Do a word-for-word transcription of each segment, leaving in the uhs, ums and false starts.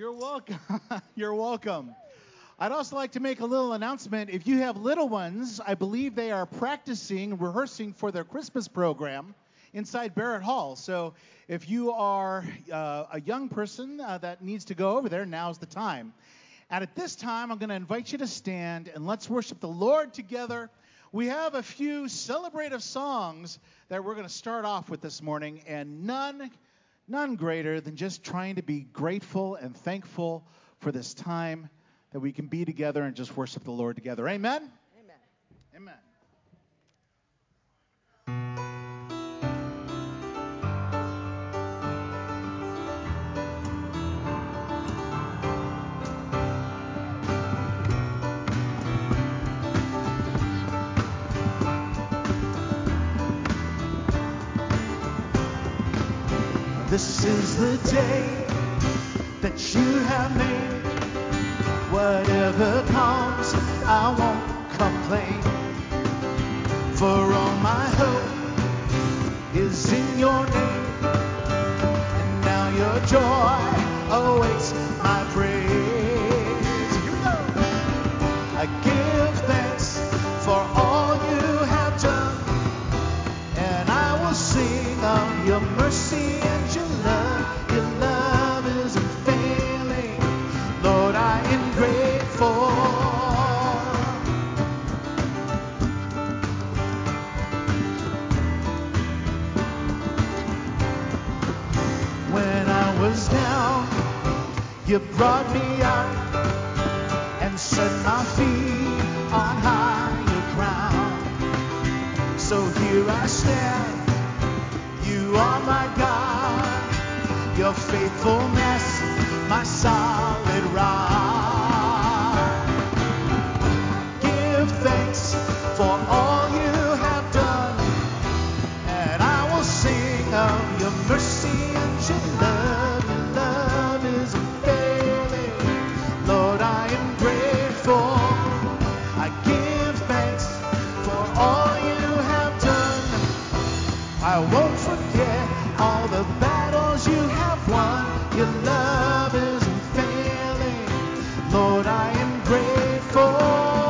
You're welcome. You're welcome. I'd also like to make a little announcement. If you have little ones, I believe they are practicing, rehearsing for their Christmas program inside Barrett Hall. So if you are uh, a young person uh, that needs to go over there, now's the time. And at this time, I'm going to invite you to stand and let's worship the Lord together. We have a few celebrative songs that we're going to start off with this morning, and none None greater than just trying to be grateful and thankful for this time that we can be together and just worship the Lord together. Amen? Amen. This is the day that you have made. Whatever comes, I won't complain. For all my hope is in your name. And now your joy awaits my praise. Here we go. I give thanks for all you have done. And I will sing of your mercy. You brought me out and set my feet on higher ground. So here I stand, you are my God, your faithfulness, my solid rock. Give thanks for all you have done, and I will sing of your mercy and your love. I won't forget all the battles you have won. Your love isn't failing. Lord, I am grateful.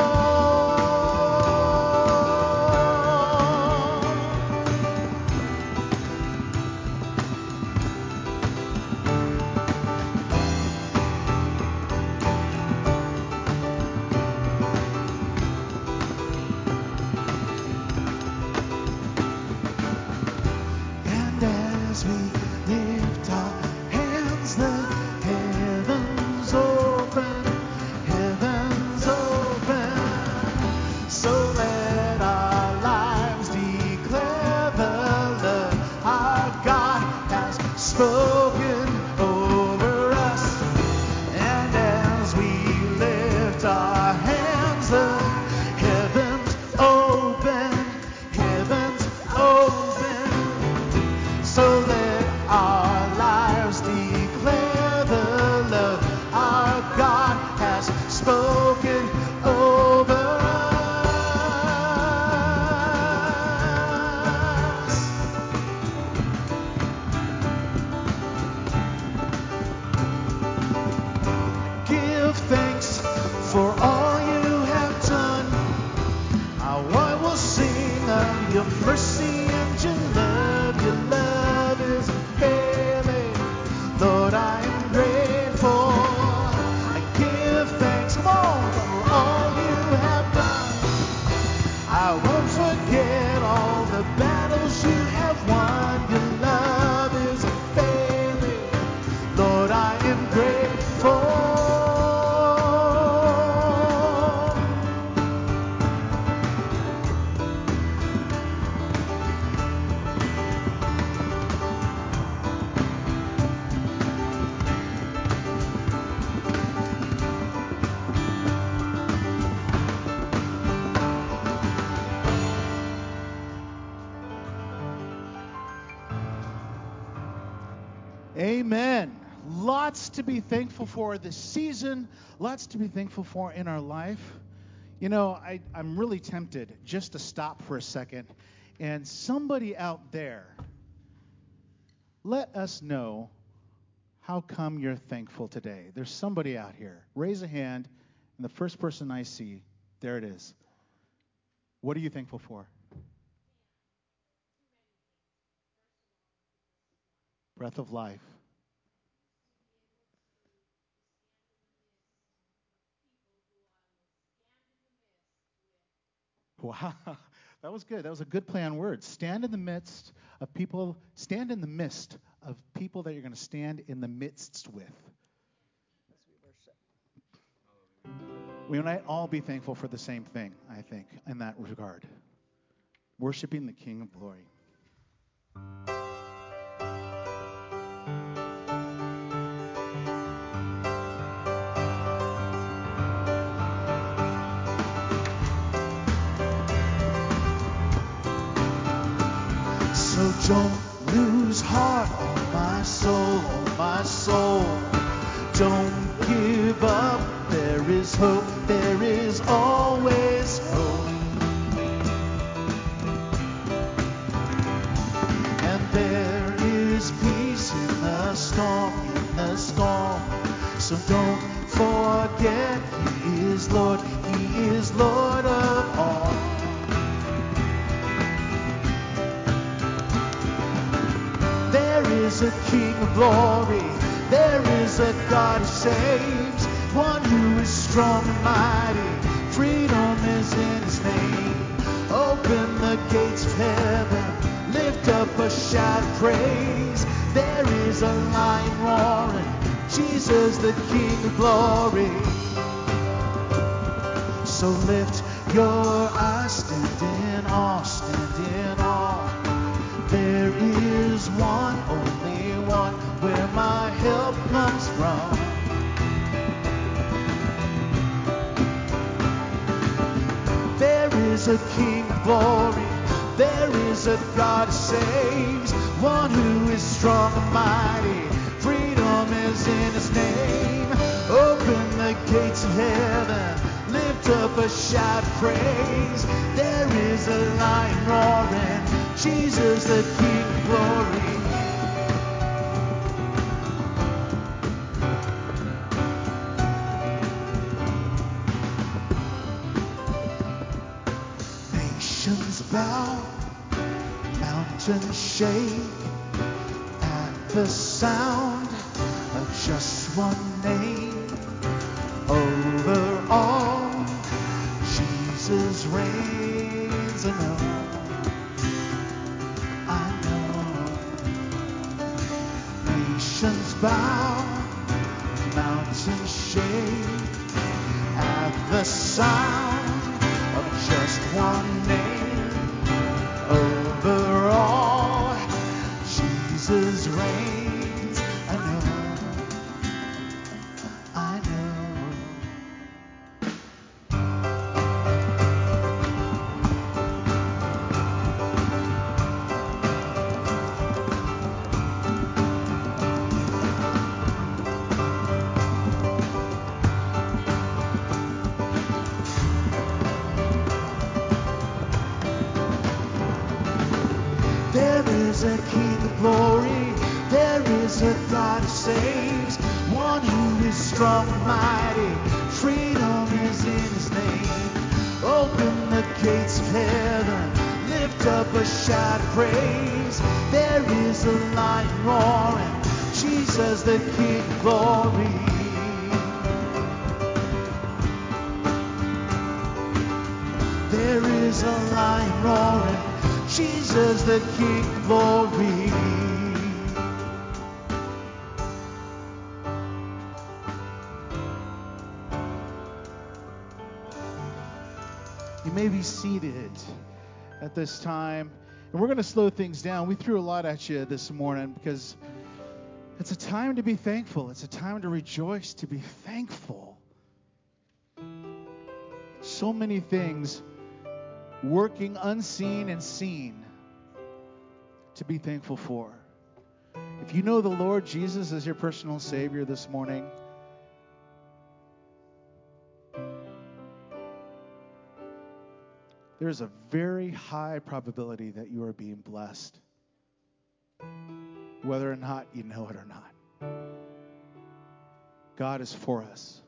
Amen. Lots to be thankful for this season. Lots to be thankful for in our life. You know, I, I'm really tempted just to stop for a second. And somebody out there, let us know How come you're thankful today? There's somebody out here. Raise a hand, and the first person I see, there it is. What are you thankful for? Breath of life. Wow, that was good. That was a good play on words. Stand in the midst of people, stand in the midst of people that you're going to stand in the midst with. We might all be thankful for the same thing, I think, in that regard. Worshiping the King of Glory. So don't lose heart, oh my soul, oh my soul. Don't give up, there is hope, there is always hope. And there is peace in the storm, in the storm. So don't forget, He is Lord, He is Lord of all. There is a King of glory, there is a God who saves, one who is strong and mighty, freedom is in His name. Open the gates of heaven, lift up a shout of praise. There is a lion roaring, Jesus the King of glory. So lift your eyes, stand in awe, stand in awe. There is one, only one, where my help comes from. There is a King of glory, there is a God who saves, one who is strong and mighty, freedom is in His name. Open the gates of heaven, lift up a shout of praise. There is a lion roaring, Jesus the King of glory. Nations bow, mountains shake at the sound of just one name. Over all, Jesus reigns. I know, I know. Nations bow, mountains shake at the sound of just one name. Over all, Jesus reigns. I know, I know. There is a King of glory, there is a God who saves, one who is strong and mighty, freedom is in His name. Open the gates of heaven, lift up a shout of praise. There is a lion roaring, Jesus the King of glory. There is a lion roaring, Jesus the King of glory. You may be seated at this time, and we're going to slow things down. We threw a lot at you this morning because it's a time to be thankful. It's a time to rejoice, to be thankful. So many things working unseen and seen to be thankful for. If you know the Lord Jesus as your personal Savior this morning, there's a very high probability that you are being blessed, whether or not you know it or not. God is for us.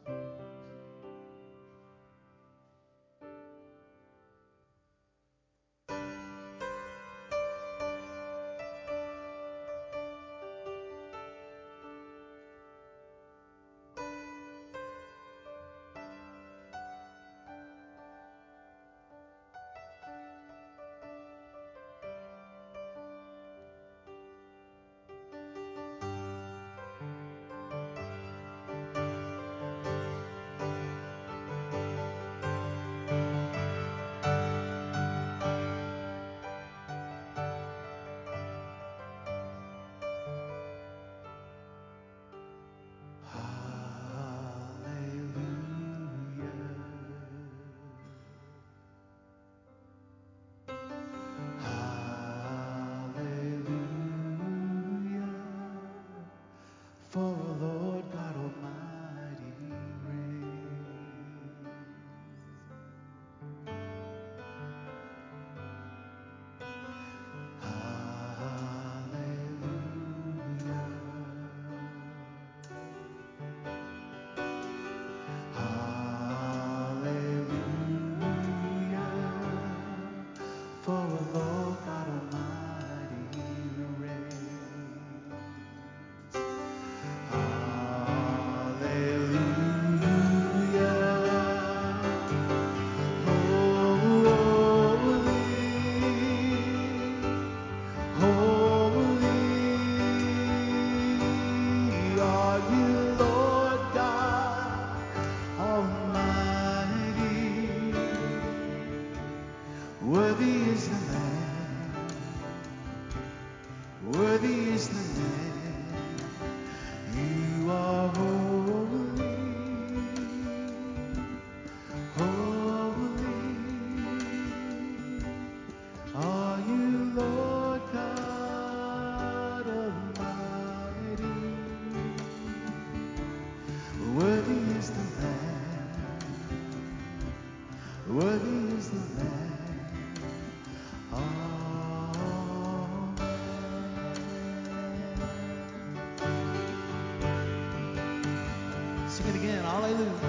Sing it again. Hallelujah.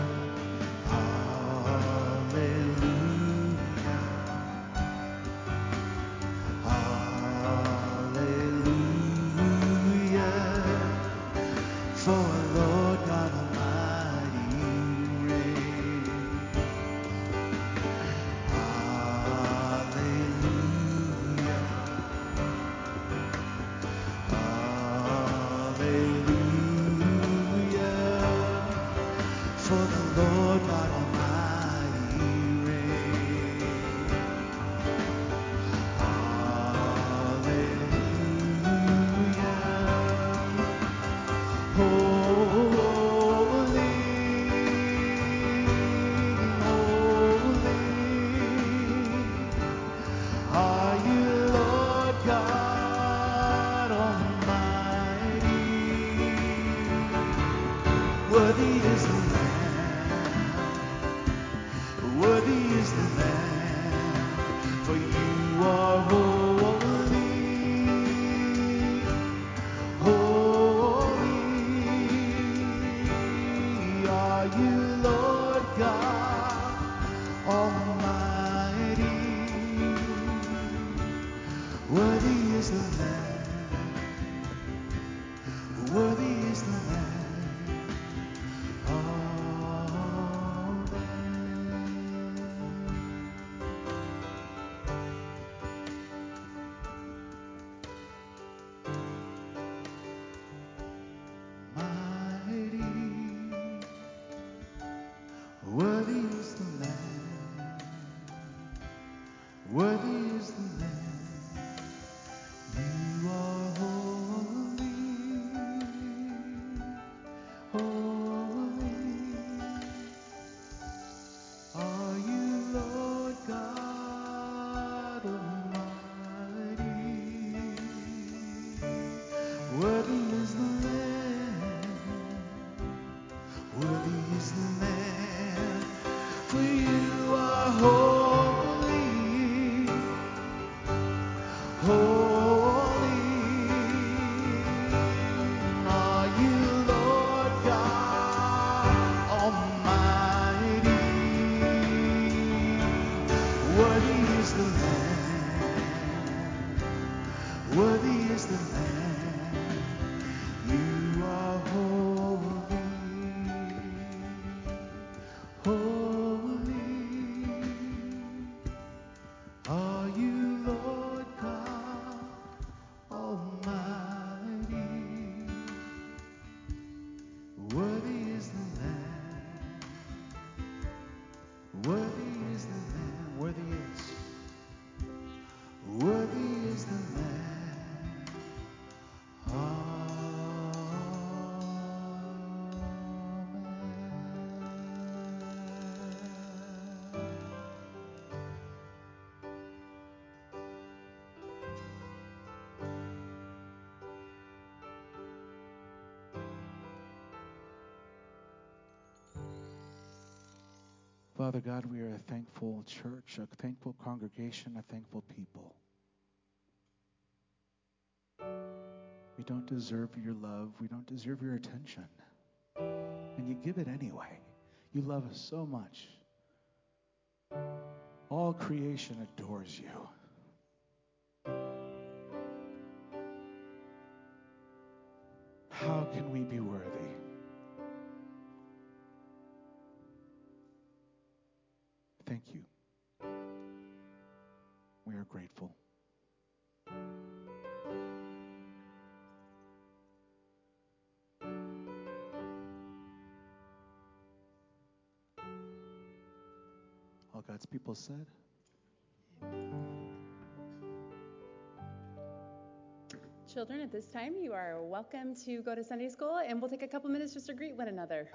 Worthy is the Lamb. Worthy is the Lamb. You are holy. Holy are you, Lord God Almighty. Worthy is the Lamb. Worthy is the Lamb. Worthy is. Worthy is the Lamb. Father God, we are a thankful church, a thankful congregation, a thankful people. We don't deserve your love. We don't deserve your attention. And you give it anyway. You love us so much. All creation adores you. How can we be worthy? Thank you. We are grateful. All God's people said. Children, at this time, you are welcome to go to Sunday school, and we'll take a couple minutes just to greet one another.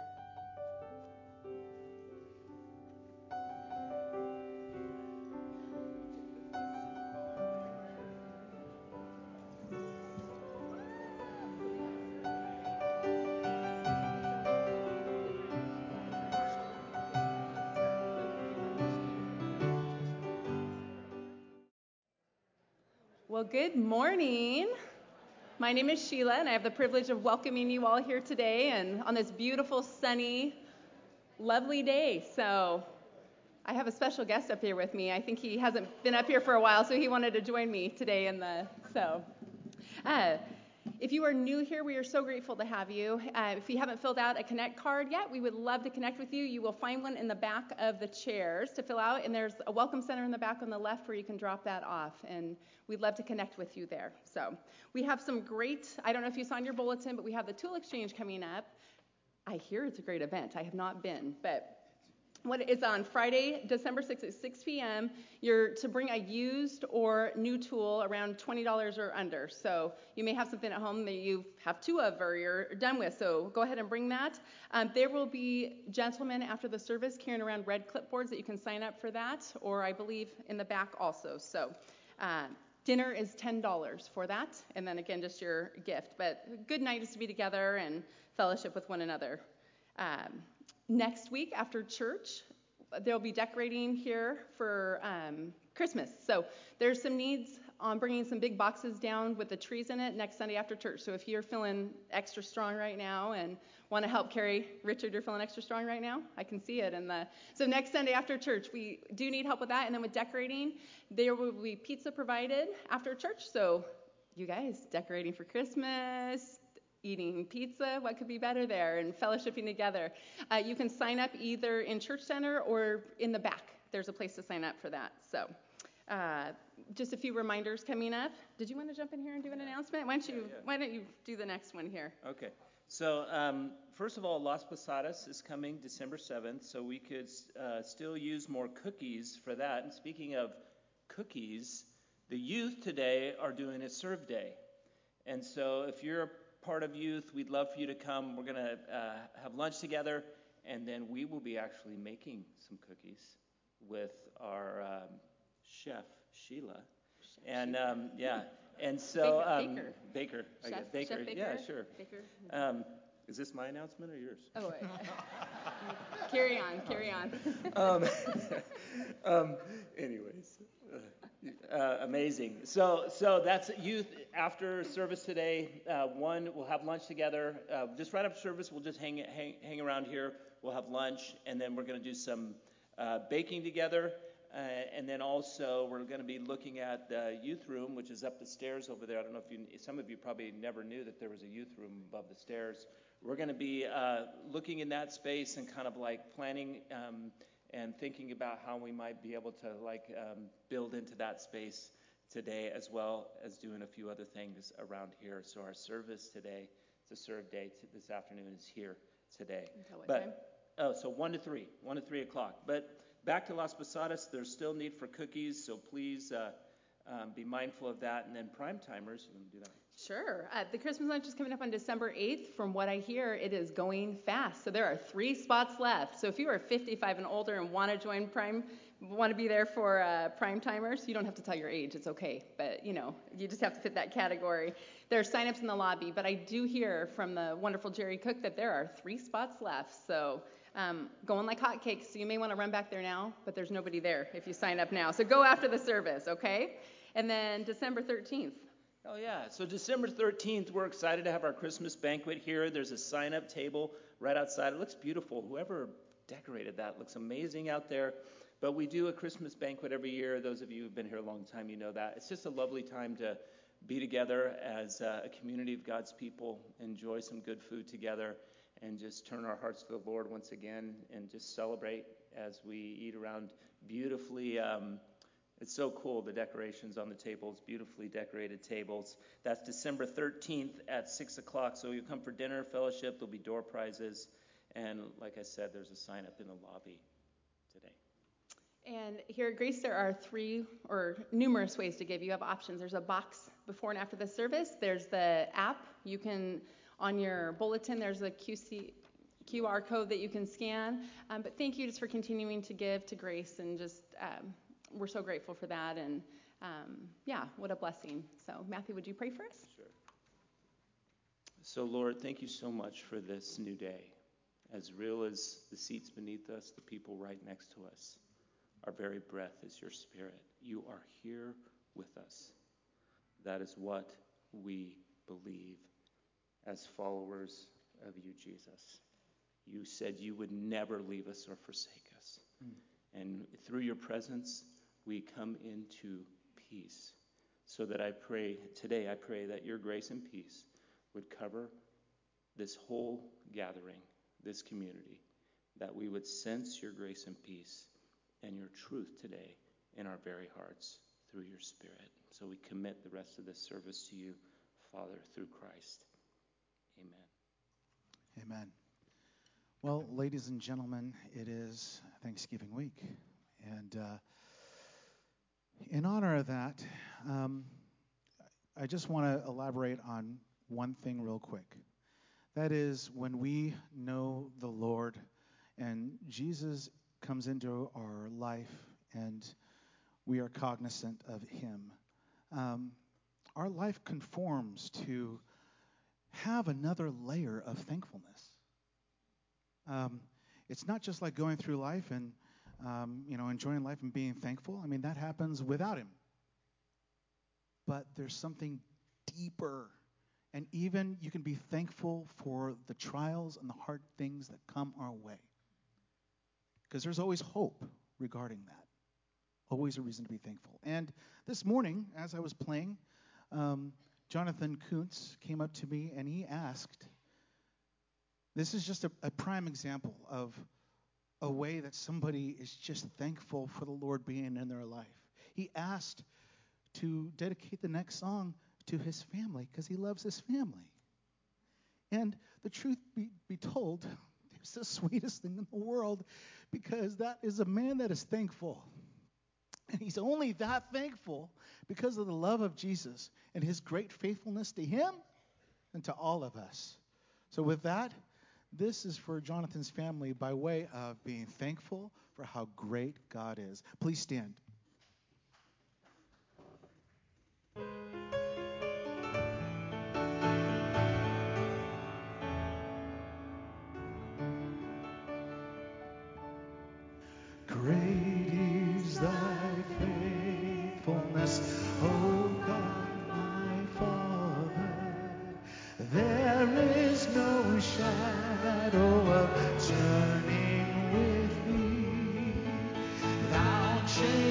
Well, good morning. My name is Sheila, and I have the privilege of welcoming you all here today and on this beautiful, sunny, lovely day. So I have a special guest up here with me. I think he hasn't been up here for a while, so he wanted to join me today in the, so. Uh, if you are new here, we are so grateful to have you. Uh, if you haven't filled out a Connect card yet, we would love to connect with you. You will find one in the back of the chairs to fill out, and there's a welcome center in the back on the left where you can drop that off, and we'd love to connect with you there. So we have some great, I don't know if you saw in your bulletin, but we have the Tool Exchange coming up. I hear it's a great event. I have not been, but what is on Friday, December sixth at six p.m. You're to bring a used or new tool around twenty dollars or under. So you may have something at home that you have two of or you're done with. So go ahead and bring that. Um, there will be gentlemen after the service carrying around red clipboards that you can sign up for that, or I believe in the back also. So uh, dinner is ten dollars for that, and then again just your gift. But good night is to be together and fellowship with one another. Um, Next week after church, there'll be decorating here for um, Christmas. So there's some needs on bringing some big boxes down with the trees in it next Sunday after church. So if you're feeling extra strong right now and want to help carry, Richard, you're feeling extra strong right now? I can see it in the, so next Sunday after church, we do need help with that. And then with decorating, there will be pizza provided after church. So you guys decorating for Christmas, eating pizza, what could be better there, and fellowshipping together. Uh, you can sign up either in Church Center or in the back. There's a place to sign up for that. So uh, just a few reminders coming up. Did you want to jump in here and do an announcement? Why don't you, yeah, yeah. Why don't you do the next one here? Okay. So um, first of all, Las Posadas is coming December seventh, so we could uh, still use more cookies for that. And speaking of cookies, the youth today are doing a serve day. And so if you're part of youth, we'd love for you to come. We're going to uh, have lunch together, and then we will be actually making some cookies with our um, chef, Sheila. Chef and Sheila. Um, yeah, and so um, Baker. Baker, Chef, I guess. Baker. Chef Baker. Yeah, sure. Baker. Um, is this my announcement or yours? Oh, wait. carry on, carry on. um, um, anyways. Uh, Uh, amazing. So, so that's youth after service today. Uh, one, we'll have lunch together. Uh, just right after service, we'll just hang, hang, hang around here. We'll have lunch, and then we're going to do some uh, baking together. Uh, and then also we're going to be looking at the youth room, which is up the stairs over there. I don't know if you, some of you probably never knew that there was a youth room above the stairs. We're going to be uh, looking in that space and kind of like planning um, and thinking about how we might be able to like um, build into that space today, as well as doing a few other things around here. So our service today, it's a serve day t- this afternoon, is here today. Until what but time? Oh, so one to three, one to three o'clock. But back to Las Posadas, there's still need for cookies, so please uh, um, be mindful of that. And then prime timers, you want to do that? Sure. Uh, the Christmas lunch is coming up on December eighth. From what I hear, it is going fast. So there are three spots left. So if you are fifty-five and older and want to join Prime, want to be there for uh, Prime Timers, you don't have to tell your age. It's okay. But, you know, you just have to fit that category. There are sign-ups in the lobby. But I do hear from the wonderful Jerry Cook that there are three spots left. So um, going like hotcakes. So you may want to run back there now, but there's nobody there if you sign up now. So go after the service, okay? And then December thirteenth. Oh, yeah. So December thirteenth, we're excited to have our Christmas banquet here. There's a sign-up table right outside. It looks beautiful. Whoever decorated that looks amazing out there. But we do a Christmas banquet every year. Those of you who've been here a long time, you know that. It's just a lovely time to be together as a community of God's people, enjoy some good food together, and just turn our hearts to the Lord once again and just celebrate as we eat around beautifully um It's so cool, the decorations on the tables, beautifully decorated tables. That's December thirteenth at six o'clock. So you come for dinner, fellowship, there'll be door prizes. And like I said, there's a sign up in the lobby today. And here at Grace, there are three or numerous ways to give. You have options. There's a box before and after the service. There's the app. You can, on your bulletin, there's a Q C, Q R code that you can scan. Um, but thank you just for continuing to give to Grace and just... Um, We're so grateful for that, and um, yeah, what a blessing. So, Matthew, would you pray for us? Sure. So, Lord, thank you so much for this new day. As real as the seats beneath us, the people right next to us, our very breath is your Spirit. You are here with us. That is what we believe as followers of you, Jesus. You said you would never leave us or forsake us. Mm. And through your presence, we come into peace. So that I pray, today I pray that your grace and peace would cover this whole gathering, this community, that we would sense your grace and peace and your truth today in our very hearts through your Spirit. So we commit the rest of this service to you, Father, through Christ. Amen. Amen. Well, ladies and gentlemen, it is Thanksgiving week. And uh, in honor of that, um, I just want to elaborate on one thing real quick. That is, when we know the Lord and Jesus comes into our life and we are cognizant of him, um, our life conforms to have another layer of thankfulness. Um, it's not just like going through life and Um, you know, enjoying life and being thankful. I mean, that happens without him. But there's something deeper. And even you can be thankful for the trials and the hard things that come our way. Because there's always hope regarding that. Always a reason to be thankful. And this morning, as I was playing, um, Jonathan Kuntz came up to me and he asked, this is just a, a prime example of a way that somebody is just thankful for the Lord being in their life. He asked to dedicate the next song to his family because he loves his family. And the truth be, be told, it's the sweetest thing in the world because that is a man that is thankful. And he's only that thankful because of the love of Jesus and his great faithfulness to him and to all of us. So with that, this is for Jonathan's family by way of being thankful for how great God is. Please stand. Great is thy faithfulness, O God, my Father. There is no shadow of turning with thee. Thou change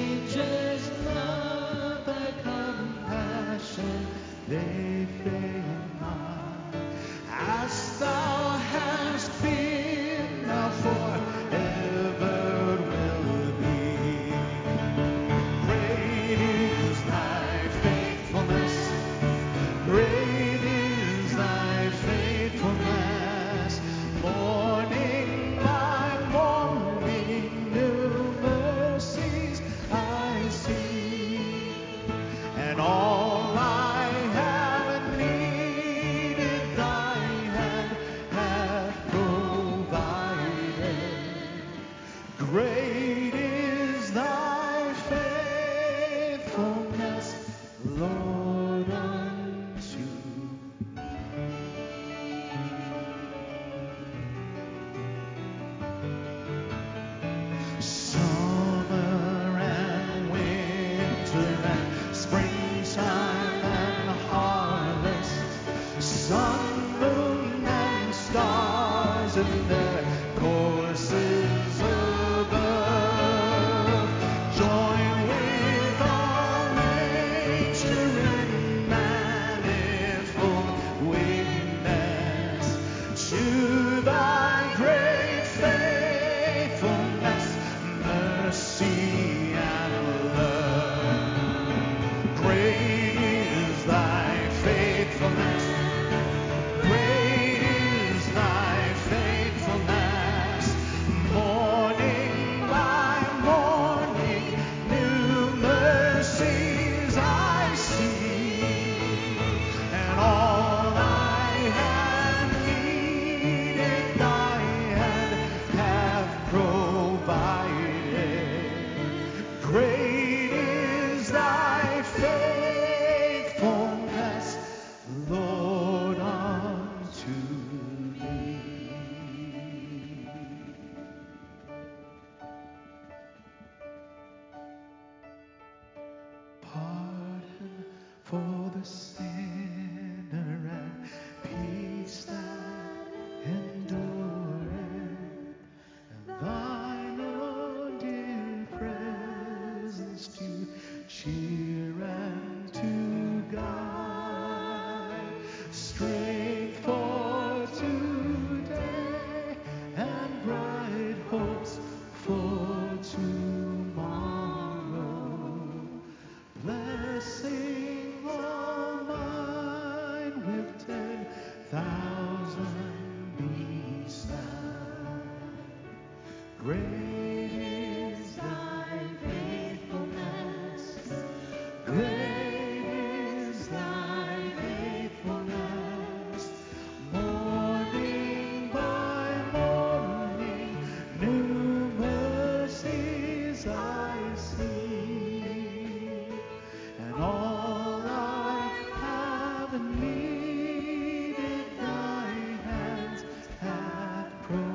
pardon for the sinner and peace that endureth, and thine own dear presence to cheer and to guide, strength for today and bright hopes for tomorrow. Blessing all mine with ten thousand beside. Great is thy faithfulness. Great is thy faithfulness. Morning by morning, new mercies I see, and all I have needed, thy hands have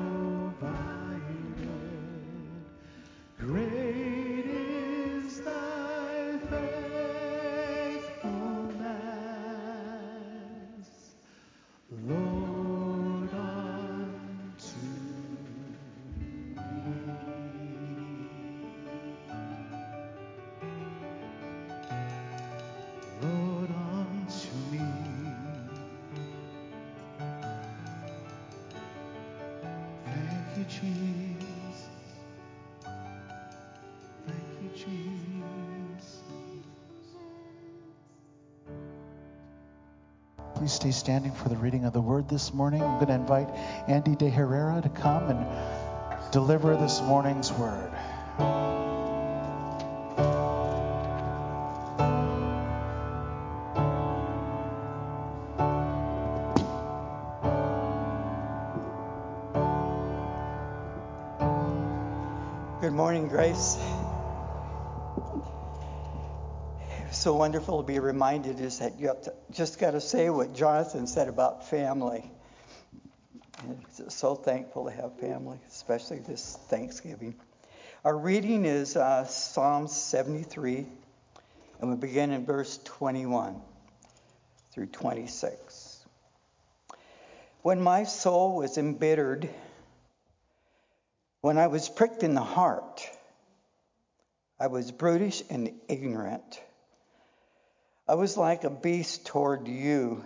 provided. Great is thy faithfulness, Lord, unto me. Lord, unto me. Thank you, Jesus. Thank you, Jesus. Please stay standing for the reading of the word this morning. I'm going to invite Andy De Herrera to come and deliver this morning's word. Good morning, Grace. It's so wonderful to be reminded is that you have to, just got to say what Jonathan said about family. And so thankful to have family, especially this Thanksgiving. Our reading is uh, Psalm seventy-three, and we begin in verse twenty-one through twenty-six. When my soul was embittered, when I was pricked in the heart, I was brutish and ignorant. I was like a beast toward you.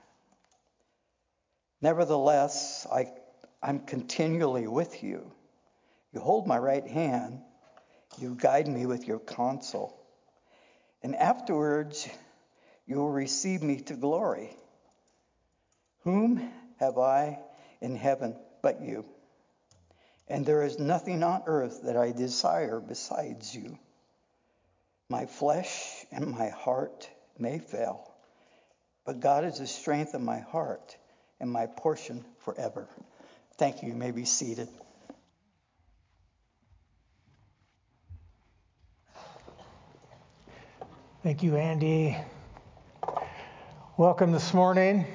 Nevertheless, I, I'm continually with you. You hold my right hand. You guide me with your counsel. And afterwards, you will receive me to glory. Whom have I in heaven but you? And there is nothing on earth that I desire besides you. My flesh and my heart may fail, but God is the strength of my heart and my portion forever. Thank you. You may be seated. Thank you, Andy. Welcome this morning.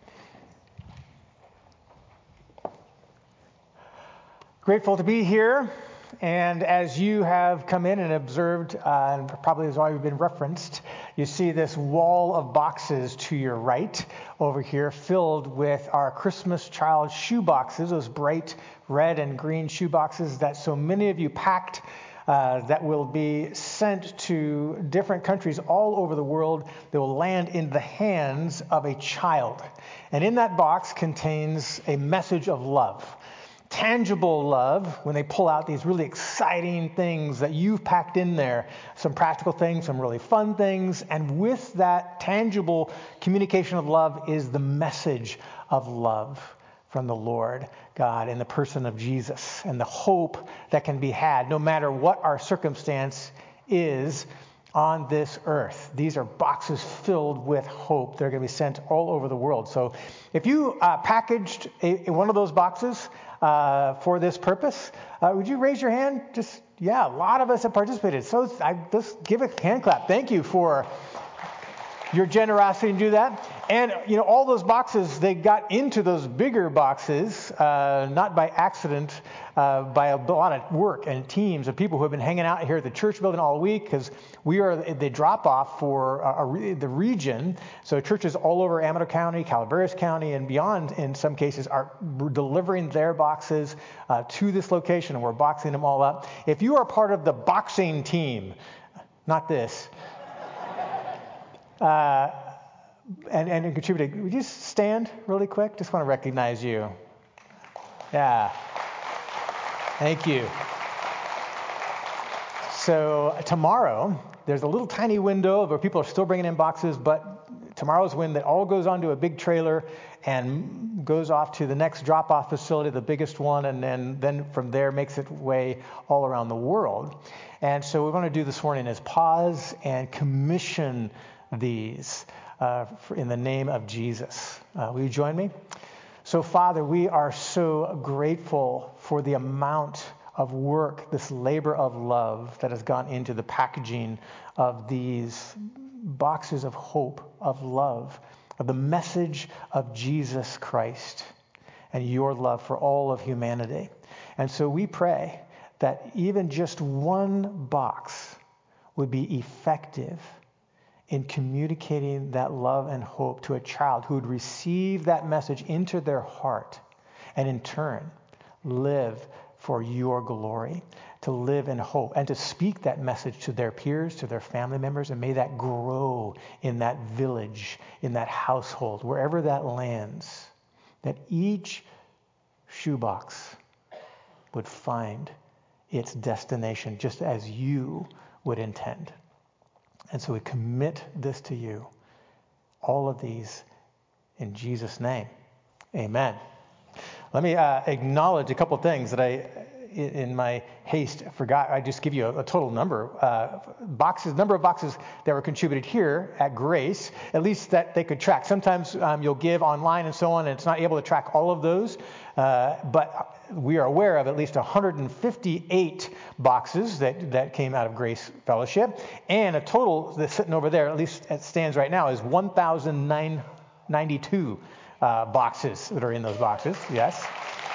Grateful to be here. And as you have come in and observed, uh, and probably has already been referenced, you see this wall of boxes to your right over here filled with our Christmas child shoe boxes, those bright red and green shoe boxes that so many of you packed uh, that will be sent to different countries all over the world. They will land in the hands of a child. And in that box contains a message of love. Tangible love, when they pull out these really exciting things that you've packed in there, some practical things, some really fun things, and with that tangible communication of love is the message of love from the Lord God in the person of Jesus, and the hope that can be had no matter what our circumstance is on this earth. These are boxes filled with hope. They're going to be sent all over the world. So if you uh, packaged a, one of those boxes uh, for this purpose, uh, would you raise your hand? Just, yeah, a lot of us have participated. So I, let's give a hand clap. Thank you for your generosity to do that. And, you know, all those boxes, they got into those bigger boxes, uh, not by accident, uh, by a lot of work and teams of people who have been hanging out here at the church building all week, because we are the drop-off for uh, a, the region. So churches all over Amador County, Calaveras County, and beyond, in some cases, are delivering their boxes uh, to this location, and we're boxing them all up. If you are part of the boxing team, not this, uh, and, and contributing, would you stand really quick? Just want to recognize you. Yeah. Thank you. So tomorrow, there's a little tiny window where people are still bringing in boxes, but tomorrow's when that all goes onto a big trailer and goes off to the next drop-off facility, the biggest one, and then, then from there makes its way all around the world. And so what we want to do this morning is pause and commission these uh, for, in the name of Jesus. Uh, will you join me? So, Father, we are so grateful for the amount of work, this labor of love that has gone into the packaging of these boxes of hope, of love, of the message of Jesus Christ and your love for all of humanity. And so we pray that even just one box would be effective in communicating that love and hope to a child who would receive that message into their heart and in turn live for your glory, to live in hope and to speak that message to their peers, to their family members, and may that grow in that village, in that household, wherever that lands, that each shoebox would find its destination just as you would intend. And so we commit this to you, all of these in Jesus' name. Amen. Let me uh, acknowledge a couple of things that I, in my haste, forgot. I just give you a, a total number. Uh, boxes, number of boxes that were contributed here at Grace, at least that they could track. Sometimes um, you'll give online and so on, and it's not able to track all of those. Uh, but we are aware of at least one hundred fifty-eight boxes that, that came out of Grace Fellowship. And a total that's sitting over there, at least it stands right now, is one thousand nine hundred ninety-two uh, boxes that are in those boxes. Yes.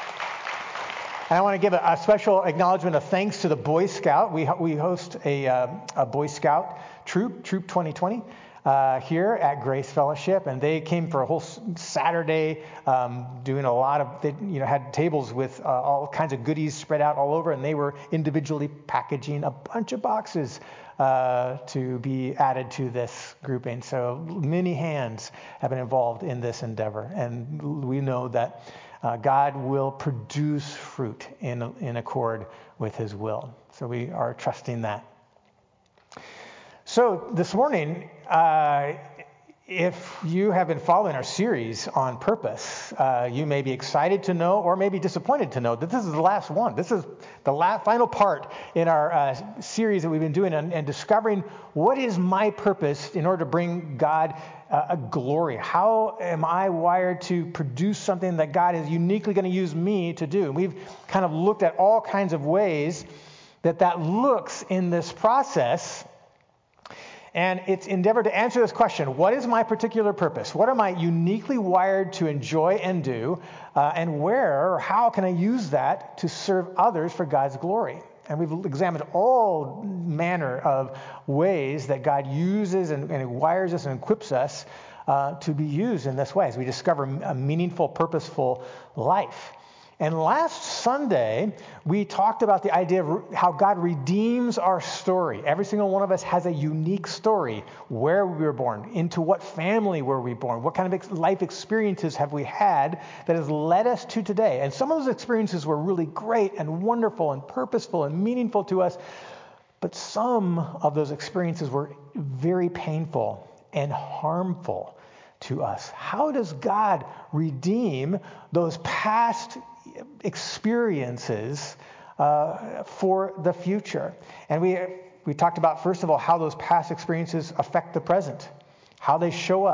And I want to give a, a special acknowledgement of thanks to the Boy Scout. We we host a, uh, a Boy Scout troop, Troop twenty twenty, uh, here at Grace Fellowship, and they came for a whole Saturday, um, doing a lot of, they, you know, had tables with uh, all kinds of goodies spread out all over, and they were individually packaging a bunch of boxes uh, to be added to this grouping. So many hands have been involved in this endeavor, and we know that Uh, God will produce fruit in, in accord with his will. So we are trusting that. So this morning, uh, if you have been following our series on purpose, uh, you may be excited to know or maybe disappointed to know that this is the last one. This is the last, final part in our uh, series that we've been doing and, and discovering what is my purpose in order to bring God Uh, a glory. How am I wired to produce something that God is uniquely going to use me to do? And we've kind of looked at all kinds of ways that that looks in this process. And it's endeavored to answer this question: what is my particular purpose? What am I uniquely wired to enjoy and do? Uh, and where or how can I use that to serve others for God's glory? And we've examined all manner of ways that God uses and, and wires us and equips us uh, to be used in this way as we discover a meaningful, purposeful life. And last Sunday, we talked about the idea of how God redeems our story. Every single one of us has a unique story. Where we were born, into what family were we born, what kind of life experiences have we had that has led us to today. And some of those experiences were really great and wonderful and purposeful and meaningful to us. But some of those experiences were very painful and harmful to us. How does God redeem those past experiences uh, for the future? And we we talked about, first of all, how those past experiences affect the present, how they show up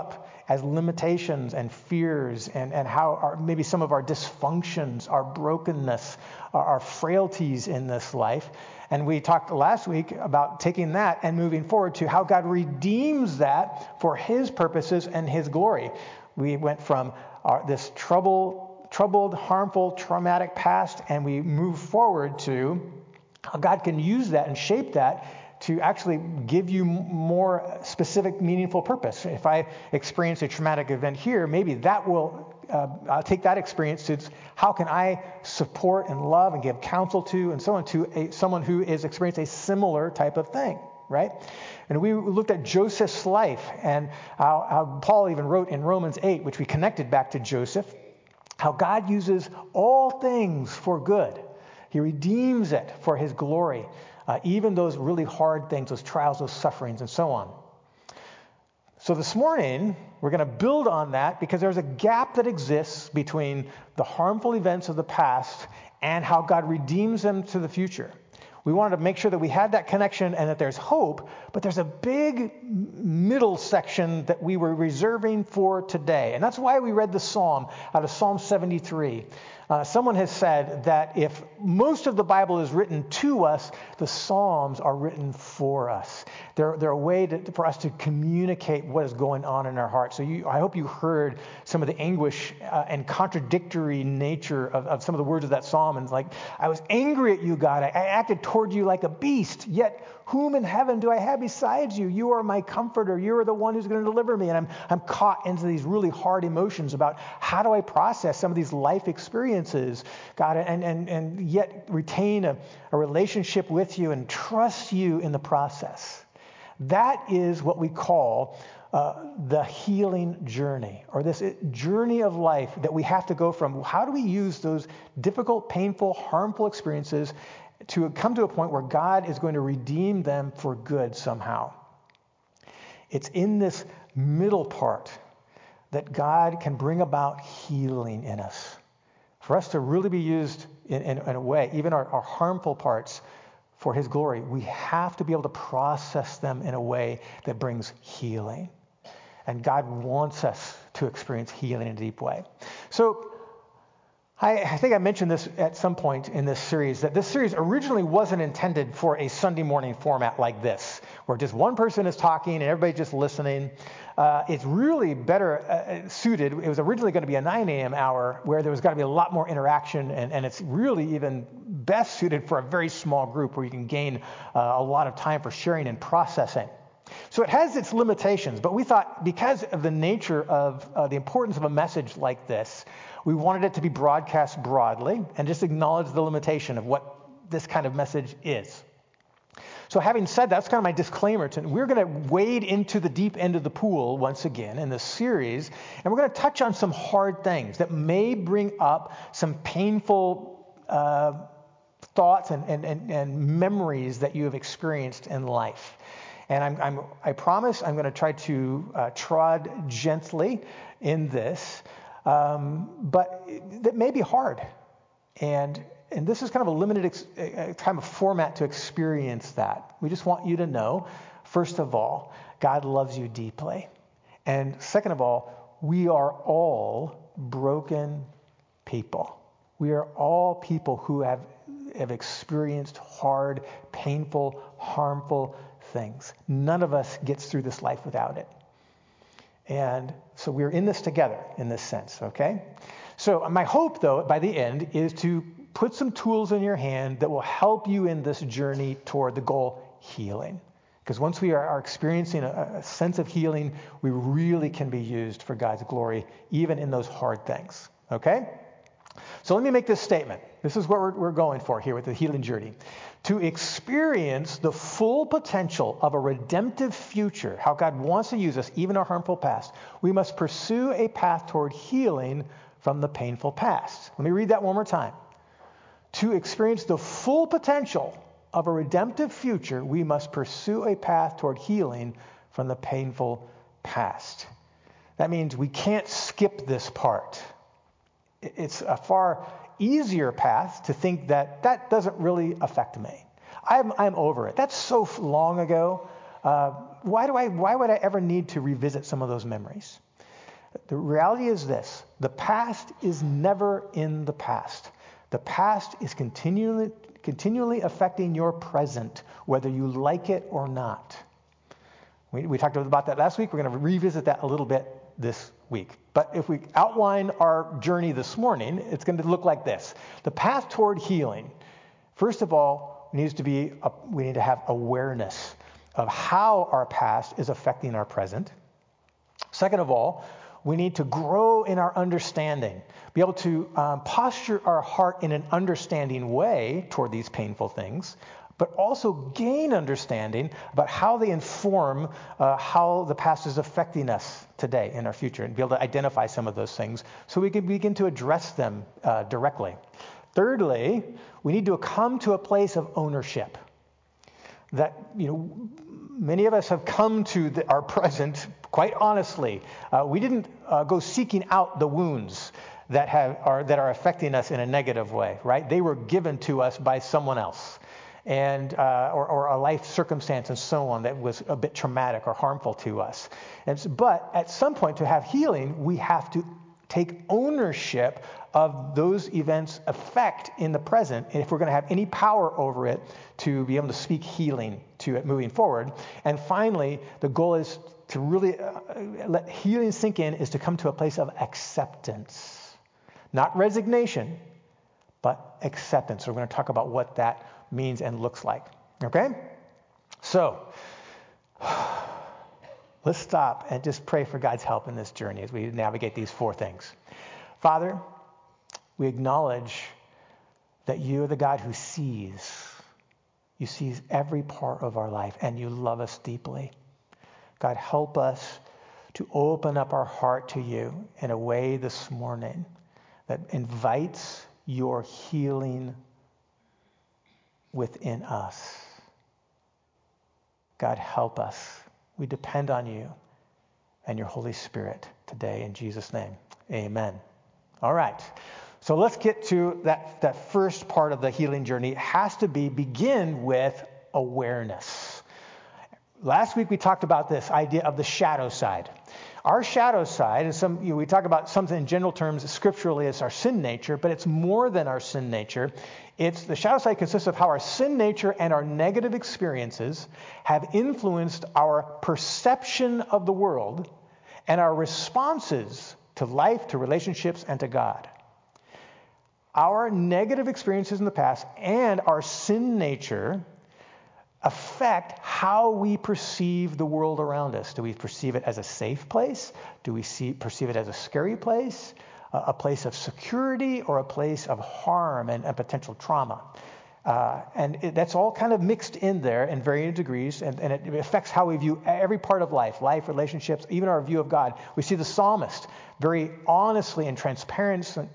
as limitations and fears, and, and how our, maybe some of our dysfunctions, our brokenness, our, our frailties in this life. And we talked last week about taking that and moving forward to how God redeems that for his purposes and his glory. We went from our, this trouble, troubled, harmful, traumatic past, and we move forward to how God can use that and shape that to actually give you more specific, meaningful purpose. If I experience a traumatic event here, maybe that will, uh, I'll take that experience to how can I support and love and give counsel to and so on to a, someone who is experiencing a similar type of thing, right? And we looked at Joseph's life and how, how Paul even wrote in Romans eight, which we connected back to Joseph, how God uses all things for good. He redeems it for his glory. Uh, even those really hard things, those trials, those sufferings, and so on. So this morning, we're going to build on that because there's a gap that exists between the harmful events of the past and how God redeems them to the future. We wanted to make sure that we had that connection and that there's hope, but there's a big middle section that we were reserving for today. And that's why we read the psalm out of Psalm seventy-three. Uh, someone has said that if most of the Bible is written to us, the Psalms are written for us. They're, they're a way to, for us to communicate what is going on in our hearts. So you, I hope you heard some of the anguish uh, and contradictory nature of, of some of the words of that psalm. And it's like, I was angry at you, God. I, I acted toward you like a beast, yet whom in heaven do I have besides you? You are my comforter. You are the one who's going to deliver me. And I'm, I'm caught into these really hard emotions about how do I process some of these life experiences, God, and, and, and yet retain a, a relationship with you and trust you in the process. That is what we call uh, the healing journey, or this journey of life that we have to go from. How do we use those difficult, painful, harmful experiences to come to a point where God is going to redeem them for good somehow? It's in this middle part that God can bring about healing in us. For us to really be used in, in, in a way, even our, our harmful parts, for his glory, we have to be able to process them in a way that brings healing. And God wants us to experience healing in a deep way. So I, I think I mentioned this at some point in this series, that this series originally wasn't intended for a Sunday morning format like this, where just one person is talking and everybody's just listening. Uh, it's really better uh, suited. It was originally going to be a nine a.m. hour where there was got to be a lot more interaction, and, and it's really even best suited for a very small group where you can gain uh, a lot of time for sharing and processing. So it has its limitations, but we thought because of the nature of uh, the importance of a message like this, we wanted it to be broadcast broadly and just acknowledge the limitation of what this kind of message is. So having said that, that's kind of my disclaimer. To, we're going to wade into the deep end of the pool once again in this series, and we're going to touch on some hard things that may bring up some painful uh, thoughts and, and, and, and memories that you have experienced in life. And I'm, I'm, I promise I'm going to try to uh, trod gently in this, um, but that may be hard. And and this is kind of a limited ex- uh, kind of format to experience that. We just want you to know, first of all, God loves you deeply. And second of all, we are all broken people. We are all people who have, have experienced hard, painful, harmful things. None of us gets through this life without it. And so we're in this together in this sense, okay? So my hope, though, by the end is to put some tools in your hand that will help you in this journey toward the goal, healing. Because once we are, are experiencing a, a sense of healing, we really can be used for God's glory, even in those hard things, okay? So let me make this statement. This is what we're, we're going for here with the healing journey. To experience the full potential of a redemptive future, how God wants to use us, even our harmful past, we must pursue a path toward healing from the painful past. Let me read that one more time. To experience the full potential of a redemptive future, we must pursue a path toward healing from the painful past. That means we can't skip this part. It's a far easier path to think that that doesn't really affect me. I'm, I'm over it. That's so long ago. Uh, why do I? Why would I ever need to revisit some of those memories? The reality is this: the past is never in the past. The past is continually, continually affecting your present, whether you like it or not. We, we talked about that last week. We're going to revisit that a little bit this week. But if we outline our journey this morning, it's going to look like this. The path toward healing, first of all, needs to be, a, we need to have awareness of how our past is affecting our present. Second of all, we need to grow in our understanding, be able to um, posture our heart in an understanding way toward these painful things, but also gain understanding about how they inform uh, how the past is affecting us today in our future, and be able to identify some of those things so we can begin to address them uh, directly. Thirdly, we need to come to a place of ownership. That, you know, many of us have come to the, our present, quite honestly. Uh, we didn't uh, go seeking out the wounds that have are that are affecting us in a negative way, right? They were given to us by someone else, and uh, or, or a life circumstance and so on that was a bit traumatic or harmful to us. And so, but at some point, to have healing, we have to take ownership of those events' effect in the present, and if we're going to have any power over it, to be able to speak healing to it moving forward. And finally, the goal is to really uh, let healing sink in, is to come to a place of acceptance. Not resignation, but acceptance. So we're going to talk about what that means and looks like. Okay? So, let's stop and just pray for God's help in this journey as we navigate these four things. Father, we acknowledge that you are the God who sees. You see every part of our life, and you love us deeply. God, help us to open up our heart to you in a way this morning that invites your healing within us. God, help us. We depend on you and your Holy Spirit today in Jesus' name. Amen. All right. So let's get to that, that first part of the healing journey. It has to be begin with awareness. Last week we talked about this idea of the shadow side. Our shadow side is some, you know, we talk about something in general terms scripturally as our sin nature, but it's more than our sin nature. It's the shadow side consists of how our sin nature and our negative experiences have influenced our perception of the world and our responses to life, to relationships, and to God. Our negative experiences in the past and our sin nature affect how we perceive the world around us. Do we perceive it as a safe place? Do we see, perceive it as a scary place, a place of security, or a place of harm and, and potential trauma? Uh, and it, that's all kind of mixed in there in varying degrees, and, and it affects how we view every part of life, life, relationships, even our view of God. We see the psalmist very honestly and transparently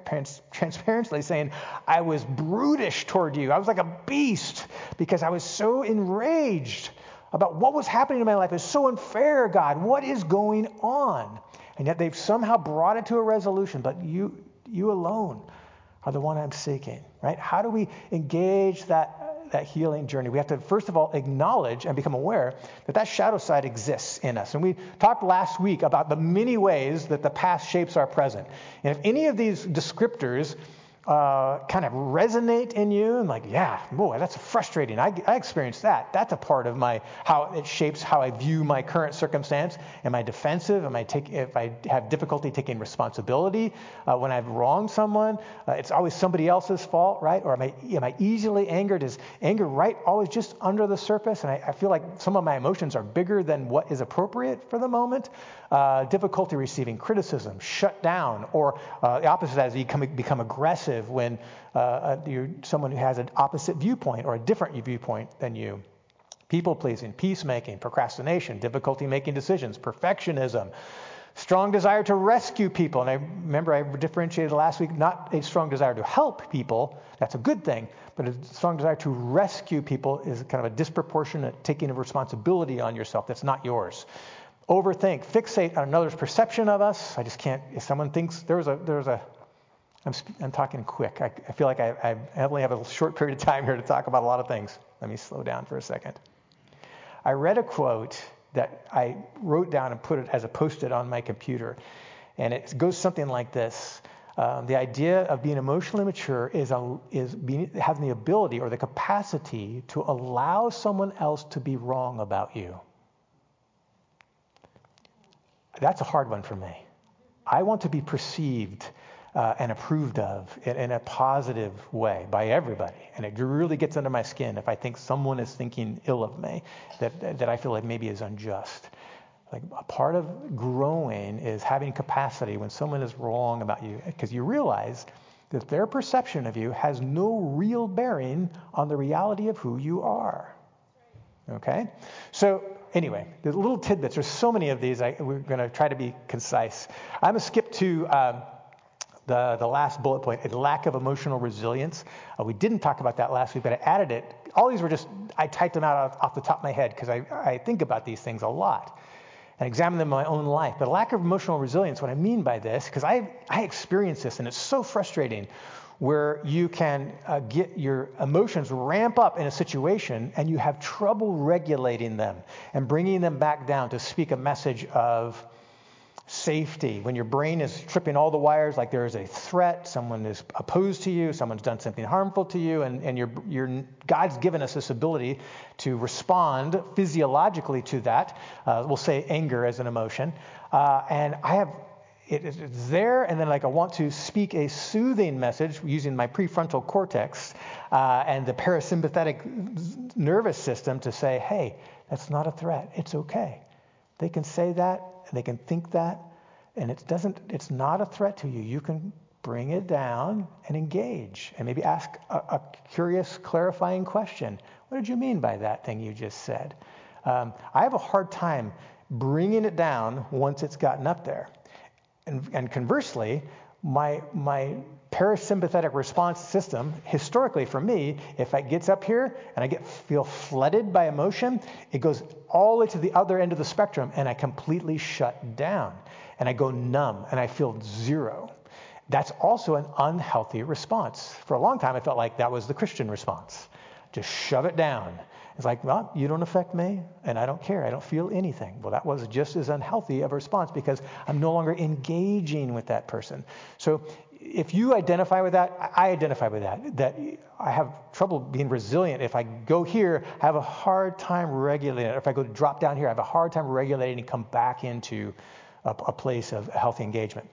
saying, I was brutish toward you. I was like a beast because I was so enraged about what was happening in my life. It's so unfair, God. What is going on? And yet they've somehow brought it to a resolution, but you, you alone are the one I'm seeking, right? How do we engage that, that healing journey? We have to, first of all, acknowledge and become aware that that shadow side exists in us. And we talked last week about the many ways that the past shapes our present. And if any of these descriptors uh, kind of resonate in you, and like, yeah, boy, that's frustrating. I, I experienced that. That's a part of my, how it shapes how I view my current circumstance. Am I defensive? Am I take, if I have difficulty taking responsibility uh, when I've wronged someone? Uh, it's always somebody else's fault, right? Or am I, am I easily angered? Is anger right always just under the surface? And I, I feel like some of my emotions are bigger than what is appropriate for the moment. Uh, difficulty receiving criticism, shut down, or uh, the opposite as you become, become aggressive when uh, you're someone who has an opposite viewpoint or a different viewpoint than you. People-pleasing, peacemaking, procrastination, difficulty making decisions, perfectionism, strong desire to rescue people. And I remember I differentiated last week, not a strong desire to help people, that's a good thing, but a strong desire to rescue people is kind of a disproportionate taking of responsibility on yourself that's not yours. Overthink, fixate on another's perception of us. I just can't, if someone thinks, there was a, there was a, I'm, I'm talking quick. I, I feel like I, I only have a short period of time here to talk about a lot of things. Let me slow down for a second. I read a quote that I wrote down and put it as a post-it on my computer. And it goes something like this. Um, the idea of being emotionally mature is, a, is being, having the ability or the capacity to allow someone else to be wrong about you. That's a hard one for me. I want to be perceived uh, and approved of in, in a positive way by everybody. And it really gets under my skin if I think someone is thinking ill of me, that, that I feel like maybe is unjust. Like a part of growing is having capacity when someone is wrong about you, because you realize that their perception of you has no real bearing on the reality of who you are. Okay? So anyway, there's little tidbits. There's so many of these. I, we're going to try to be concise. I'm going to skip to um, the, the last bullet point, a lack of emotional resilience. Uh, we didn't talk about that last week, but I added it. All these were just, I typed them out off, off the top of my head because I, I think about these things a lot and examine them in my own life. But a lack of emotional resilience, what I mean by this, because I, I experience this, and it's so frustrating, where you can uh, get your emotions ramp up in a situation and you have trouble regulating them and bringing them back down to speak a message of safety. When your brain is tripping all the wires like there is a threat, someone is opposed to you, someone's done something harmful to you, and, and you're, you're, God's given us this ability to respond physiologically to that. Uh, we'll say anger as an emotion. Uh, and I have It, it's there, and then like I want to speak a soothing message using my prefrontal cortex uh, and the parasympathetic nervous system to say, hey, that's not a threat. It's okay. They can say that, they can think that, and it doesn't. It's not a threat to you. You can bring it down and engage, and maybe ask a, a curious, clarifying question. What did you mean by that thing you just said? Um, I have a hard time bringing it down once it's gotten up there. And, and conversely, my my parasympathetic response system, historically for me, if it gets up here and I get feel flooded by emotion, it goes all the way to the other end of the spectrum, and I completely shut down, and I go numb, and I feel zero. That's also an unhealthy response. For a long time, I felt like that was the Christian response. Just shove it down. It's like, well, you don't affect me, and I don't care. I don't feel anything. Well, that was just as unhealthy of a response because I'm no longer engaging with that person. So if you identify with that, I identify with that, that I have trouble being resilient. If I go here, I have a hard time regulating it. If I go drop down here, I have a hard time regulating and come back into a, a place of healthy engagement.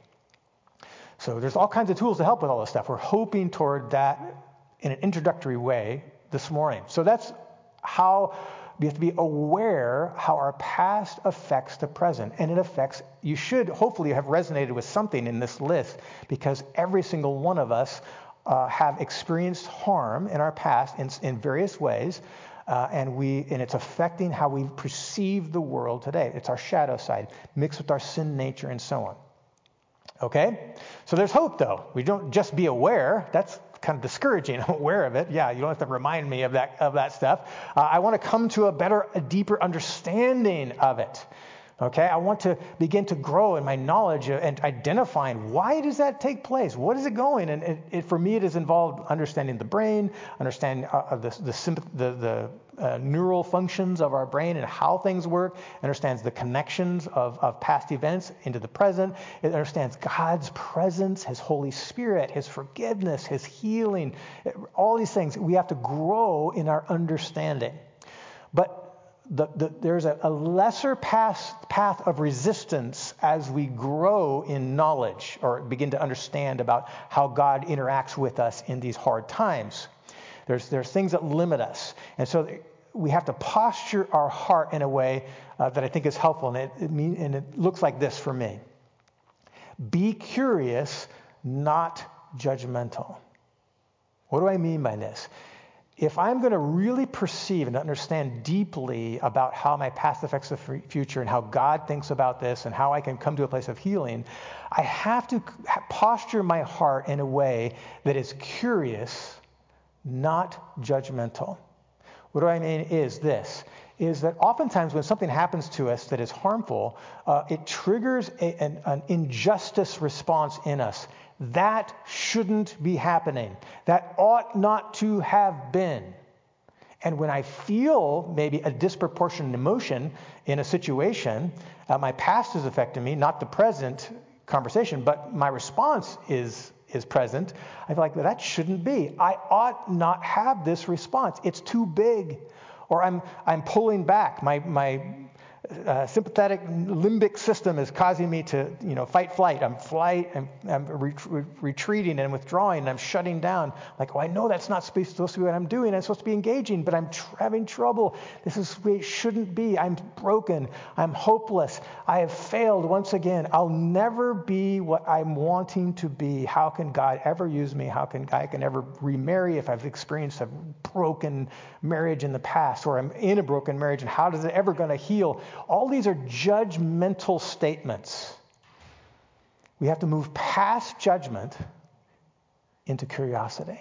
So there's all kinds of tools to help with all this stuff. We're hoping toward that in an introductory way this morning. So that's how we have to be aware how our past affects the present. And it affects, you should hopefully have resonated with something in this list, because every single one of us uh, have experienced harm in our past in, in various ways. Uh, and we and it's affecting how we perceive the world today. It's our shadow side mixed with our sin nature and so on. Okay? So there's hope, though. We don't just be aware. That's kind of discouraging. I'm aware of it. Yeah, you don't have to remind me of that of that stuff. Uh, I want to come to a better, a deeper understanding of it. Okay, I want to begin to grow in my knowledge and identifying why does that take place? What is it going? And it, it, for me, it has involved understanding the brain, understanding uh, the the the, the uh, neural functions of our brain and how things work. It understands the connections of, of past events into the present. It understands God's presence, His Holy Spirit, His forgiveness, His healing. All these things, we have to grow in our understanding. But The, the, there's a, a lesser path, path of resistance as we grow in knowledge or begin to understand about how God interacts with us in these hard times. There's, there's things that limit us. And so we have to posture our heart in a way uh, that I think is helpful. And it, it, mean, and it looks like this for me. Be curious, not judgmental. What do I mean by this? If I'm going to really perceive and understand deeply about how my past affects the future and how God thinks about this and how I can come to a place of healing, I have to posture my heart in a way that is curious, not judgmental. What do I mean is this, is that oftentimes when something happens to us that is harmful, uh, it triggers a, an, an injustice response in us. That shouldn't be happening. That ought not to have been. And when I feel maybe a disproportionate emotion in a situation, uh, my past is affecting me, not the present conversation, but my response is is present. I feel like, well, that shouldn't be. I ought not have this response. It's too big. Or I'm I'm pulling back. My my uh, sympathetic limbic system is causing me to, you know, fight, flight. I'm flight. I'm, I'm re- re- retreating and withdrawing. And I'm shutting down. Like, oh, I know that's not supposed to be what I'm doing. I'm supposed to be engaging, but I'm tr- having trouble. This is the way it shouldn't be. I'm broken. I'm hopeless. I have failed once again. I'll never be what I'm wanting to be. How can God ever use me? How can I can ever remarry if I've experienced a broken marriage in the past, or I'm in a broken marriage, and how is it ever going to heal? All these are judgmental statements. We have to move past judgment into curiosity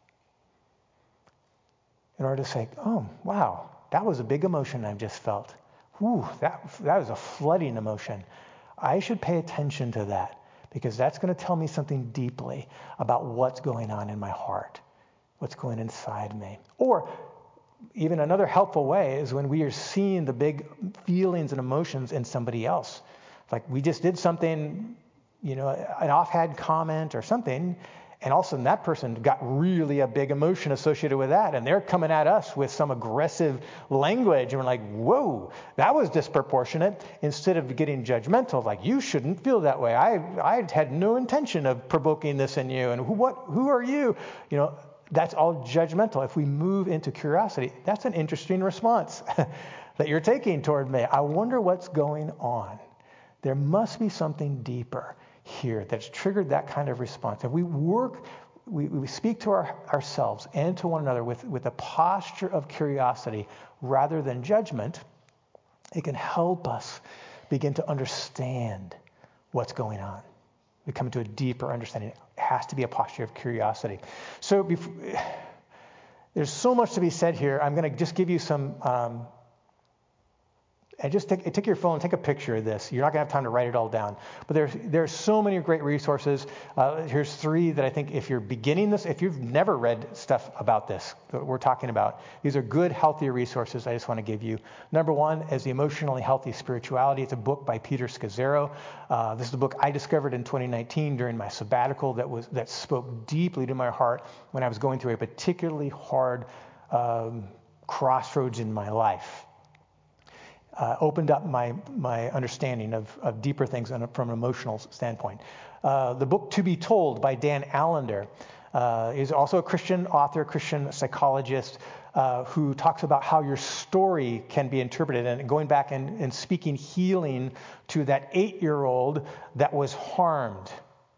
in order to say, oh, wow, that was a big emotion I've just felt. Ooh, that, that was a flooding emotion. I should pay attention to that, because that's going to tell me something deeply about what's going on in my heart, what's going inside me. Or even another helpful way is when we are seeing the big feelings and emotions in somebody else. Like we just did something, you know, an offhand comment or something, and all of a sudden that person got really a big emotion associated with that, and they're coming at us with some aggressive language, and we're like, whoa, that was disproportionate, instead of getting judgmental, like, you shouldn't feel that way. I I had no intention of provoking this in you, and who what who are you? You know, that's all judgmental. If we move into curiosity, that's an interesting response that you're taking toward me. I wonder what's going on. There must be something deeper here that's triggered that kind of response. If we work, we, we speak to our, ourselves and to one another with, with a posture of curiosity rather than judgment, it can help us begin to understand what's going on. We come into a deeper understanding. It has to be a posture of curiosity. So before, there's so much to be said here. I'm going to just give you some, um, and just take, take your phone, take a picture of this. You're not going to have time to write it all down. But there's there's so many great resources. Uh, here's three that I think if you're beginning this, if you've never read stuff about this that we're talking about, these are good, healthy resources I just want to give you. Number one is The Emotionally Healthy Spirituality. It's a book by Peter Scazzero. Uh, this is a book I discovered in twenty nineteen during my sabbatical that was that spoke deeply to my heart when I was going through a particularly hard um, crossroads in my life. Uh, opened up my my understanding of, of deeper things on a, from an emotional standpoint. Uh, the book To Be Told by Dan Allender uh, is also a Christian author, Christian psychologist, uh, who talks about how your story can be interpreted, and going back and, and speaking healing to that eight-year-old that was harmed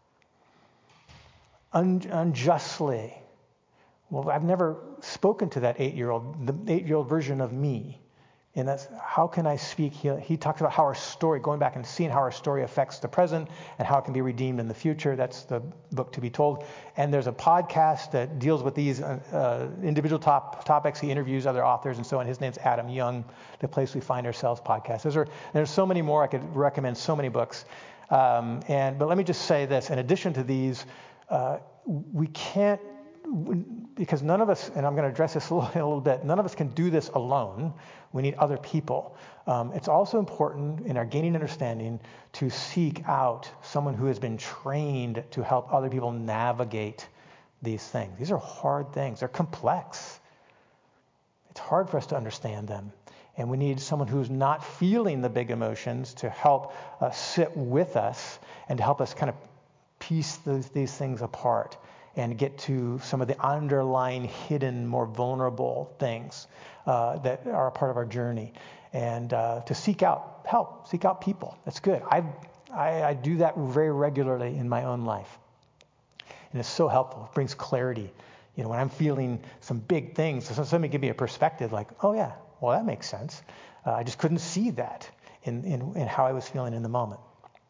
un, unjustly. Well, I've never spoken to that eight-year-old, the eight-year-old version of me. And that's, how can I speak? He, he talks about how our story, going back and seeing how our story affects the present and how it can be redeemed in the future. That's the book To Be Told. And there's a podcast that deals with these uh, individual top, topics. He interviews other authors and so on. His name's Adam Young, The Place We Find Ourselves podcast. There's, there's so many more. I could recommend so many books. Um, and But let me just say this. In addition to these, uh, we can't, because none of us, and I'm going to address this a little, a little bit, none of us can do this alone. We need other people. Um, it's also important in our gaining understanding to seek out someone who has been trained to help other people navigate these things. These are hard things. They're complex. It's hard for us to understand them. And we need someone who's not feeling the big emotions to help uh, sit with us and to help us kind of piece those, these things apart and get to some of the underlying, hidden, more vulnerable things uh, that are a part of our journey. And uh, to seek out help, seek out people. That's good. I've, I I do that very regularly in my own life. And it's so helpful. It brings clarity. You know, when I'm feeling some big things, so somebody give me a perspective like, oh yeah, well that makes sense. Uh, I just couldn't see that in, in, in how I was feeling in the moment.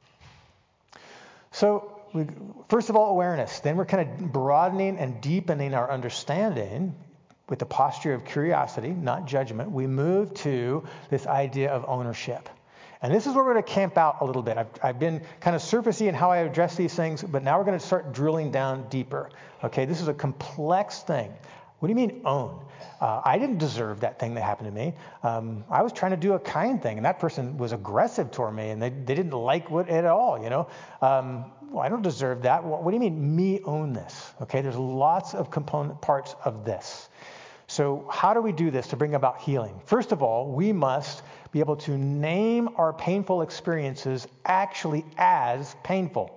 So, We, first of all, awareness. Then we're kind of broadening and deepening our understanding with the posture of curiosity, not judgment. We move to this idea of ownership. And this is where we're going to camp out a little bit. I've, I've been kind of surfacey in how I address these things, but now we're going to start drilling down deeper. Okay, this is a complex thing. What do you mean own? Uh, I didn't deserve that thing that happened to me. Um, I was trying to do a kind thing, and that person was aggressive toward me, and they, they didn't like what, it at all, you know. Um, well, I don't deserve that. What, what do you mean, me own this? Okay, there's lots of component parts of this. So how do we do this to bring about healing? First of all, we must be able to name our painful experiences actually as painful.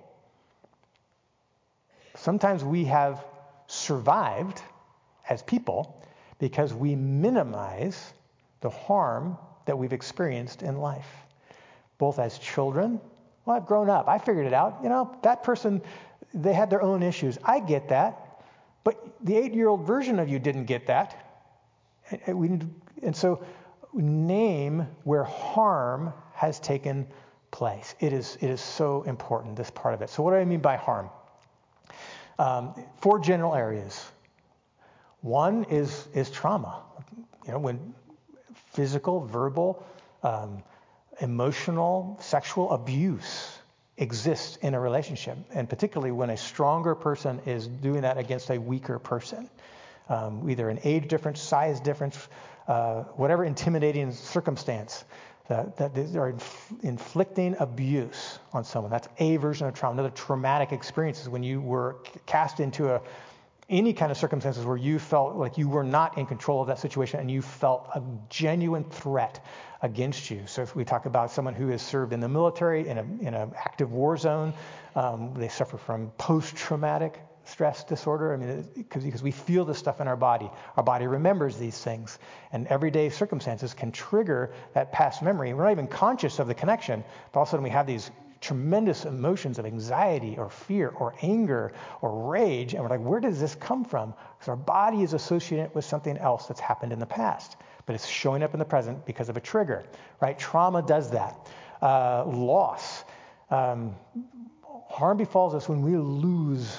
Sometimes we have survived as people because we minimize the harm that we've experienced in life, both as children. Well, I've grown up. I figured it out. You know, that person, they had their own issues. I get that. But the eight-year-old version of you didn't get that. And, we, and so name where harm has taken place. It is, it is so important, this part of it. So what do I mean by harm? Um, four general areas. One is is trauma. You know, when physical, verbal, um, emotional, sexual abuse exists in a relationship, and particularly when a stronger person is doing that against a weaker person, um, either an age difference, size difference, uh, whatever intimidating circumstance, that, that they are inf- inflicting abuse on someone. That's a version of trauma. Another traumatic experience is when you were cast into a any kind of circumstances where you felt like you were not in control of that situation and you felt a genuine threat against you. So if we talk about someone who has served in the military, in a in an active war zone, um, they suffer from post-traumatic stress disorder. I mean, because because we feel this stuff in our body. Our body remembers these things. And everyday circumstances can trigger that past memory. We're not even conscious of the connection, but all of a sudden we have these tremendous emotions of anxiety or fear or anger or rage. And we're like, where does this come from? Because our body is associated with something else that's happened in the past, but it's showing up in the present because of a trigger, right? Trauma does that. Uh, loss. Um, harm befalls us when we lose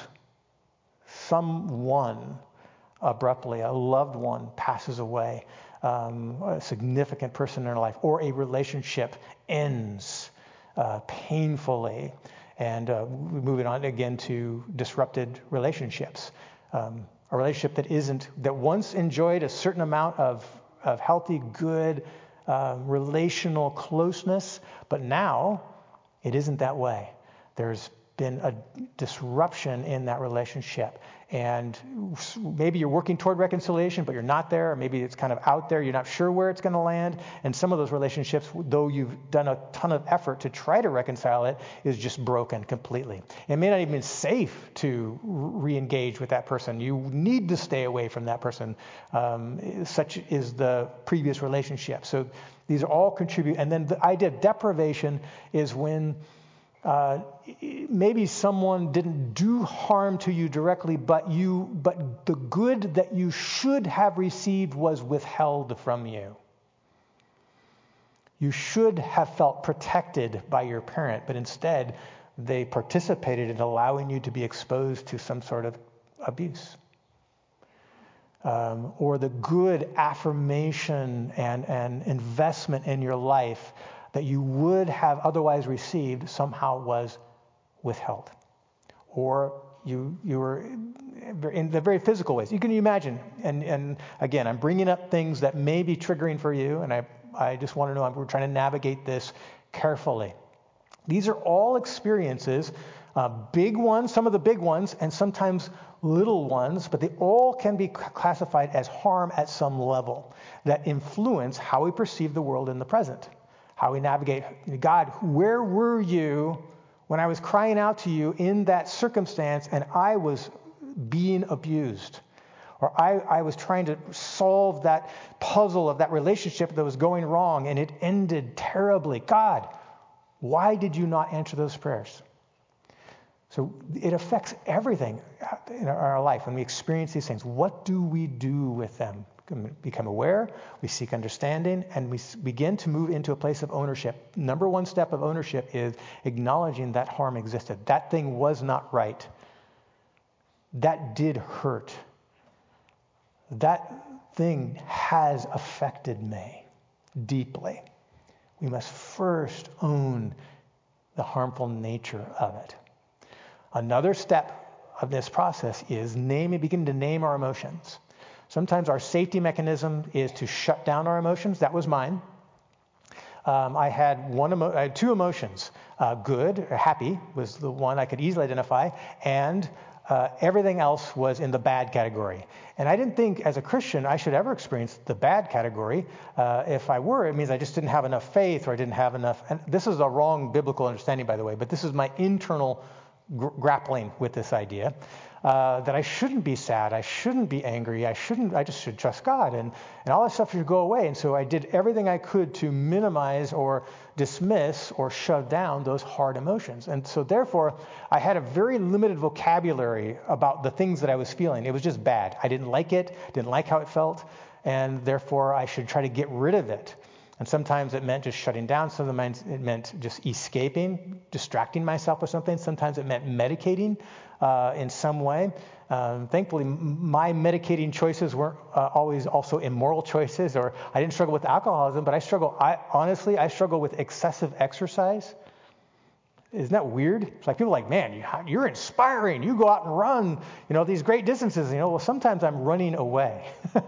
someone abruptly. A loved one passes away, um, a significant person in our life, or a relationship ends Uh, painfully, and uh, moving on again to disrupted relationships. Um, a relationship that isn't, that once enjoyed a certain amount of, of healthy, good uh, relational closeness, but now it isn't that way. There's been a disruption in that relationship. And maybe you're working toward reconciliation, but you're not there. Or maybe it's kind of out there. You're not sure where it's going to land. And some of those relationships, though you've done a ton of effort to try to reconcile it, is just broken completely. It may not even be safe to re-engage with that person. You need to stay away from that person. Um, such is the previous relationship. So these are all contribute. And then the idea of deprivation is when Uh, maybe someone didn't do harm to you directly, but you, but the good that you should have received was withheld from you. You should have felt protected by your parent, but instead they participated in allowing you to be exposed to some sort of abuse. Um, or the good affirmation and, and investment in your life that you would have otherwise received somehow was withheld. Or you you were in the very physical ways. You can imagine, and, and again, I'm bringing up things that may be triggering for you, and I, I just want to know, we're trying to navigate this carefully. These are all experiences, uh, big ones, some of the big ones, and sometimes little ones, but they all can be classified as harm at some level that influence how we perceive the world in the present. How we navigate. God, where were you when I was crying out to you in that circumstance and I was being abused? Or I, I was trying to solve that puzzle of that relationship that was going wrong and it ended terribly. God, why did you not answer those prayers? So it affects everything in our life when we experience these things. What do we do with them? Become aware, we seek understanding, and we begin to move into a place of ownership. Number one step of ownership is acknowledging that harm existed. That thing was not right. That did hurt. That thing has affected me deeply. We must first own the harmful nature of it. Another step of this process is naming, begin to name our emotions. Sometimes our safety mechanism is to shut down our emotions. That was mine. Um, I had one emo- I had two emotions. Uh, good, or happy, was the one I could easily identify, and uh, everything else was in the bad category. And I didn't think, as a Christian, I should ever experience the bad category. Uh, if I were, it means I just didn't have enough faith, or I didn't have enough. And this is a wrong biblical understanding, by the way, but this is my internal gr- grappling with this idea. Uh, that I shouldn't be sad, I shouldn't be angry, I shouldn't, I just should trust God, and, and all that stuff should go away. And so I did everything I could to minimize or dismiss or shut down those hard emotions. And so therefore, I had a very limited vocabulary about the things that I was feeling. It was just bad. I didn't like it, didn't like how it felt, and therefore I should try to get rid of it. And sometimes it meant just shutting down. Sometimes it meant just escaping, distracting myself with something. Sometimes it meant medicating uh, in some way. Um, thankfully, m- my medicating choices weren't uh, always also immoral choices, or I didn't struggle with alcoholism, but I struggle, I honestly, I struggle with excessive exercise. Isn't that weird? It's like people are like, man, you, you're inspiring. You go out and run, you know, these great distances. You know, well, sometimes I'm running away.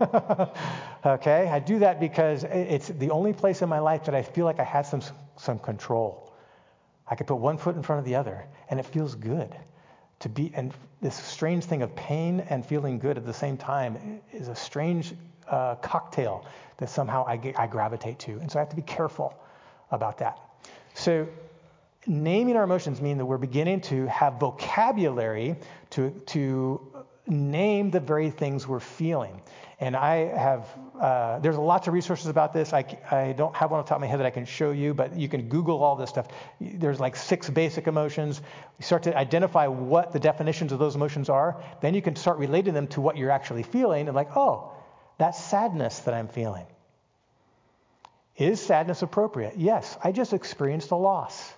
Okay, I do that because it's the only place in my life that I feel like I have some some control. I could put one foot in front of the other, and it feels good to be. And this strange thing of pain and feeling good at the same time is a strange uh, cocktail that somehow I get, I gravitate to, and so I have to be careful about that. So. Naming our emotions mean that we're beginning to have vocabulary to to name the very things we're feeling. And I have, uh, there's lots of resources about this. I, I don't have one on the top of my head that I can show you, but you can Google all this stuff. There's like six basic emotions. You start to identify what the definitions of those emotions are. Then you can start relating them to what you're actually feeling. And like, oh, that's sadness that I'm feeling. Is sadness appropriate? Yes, I just experienced a loss.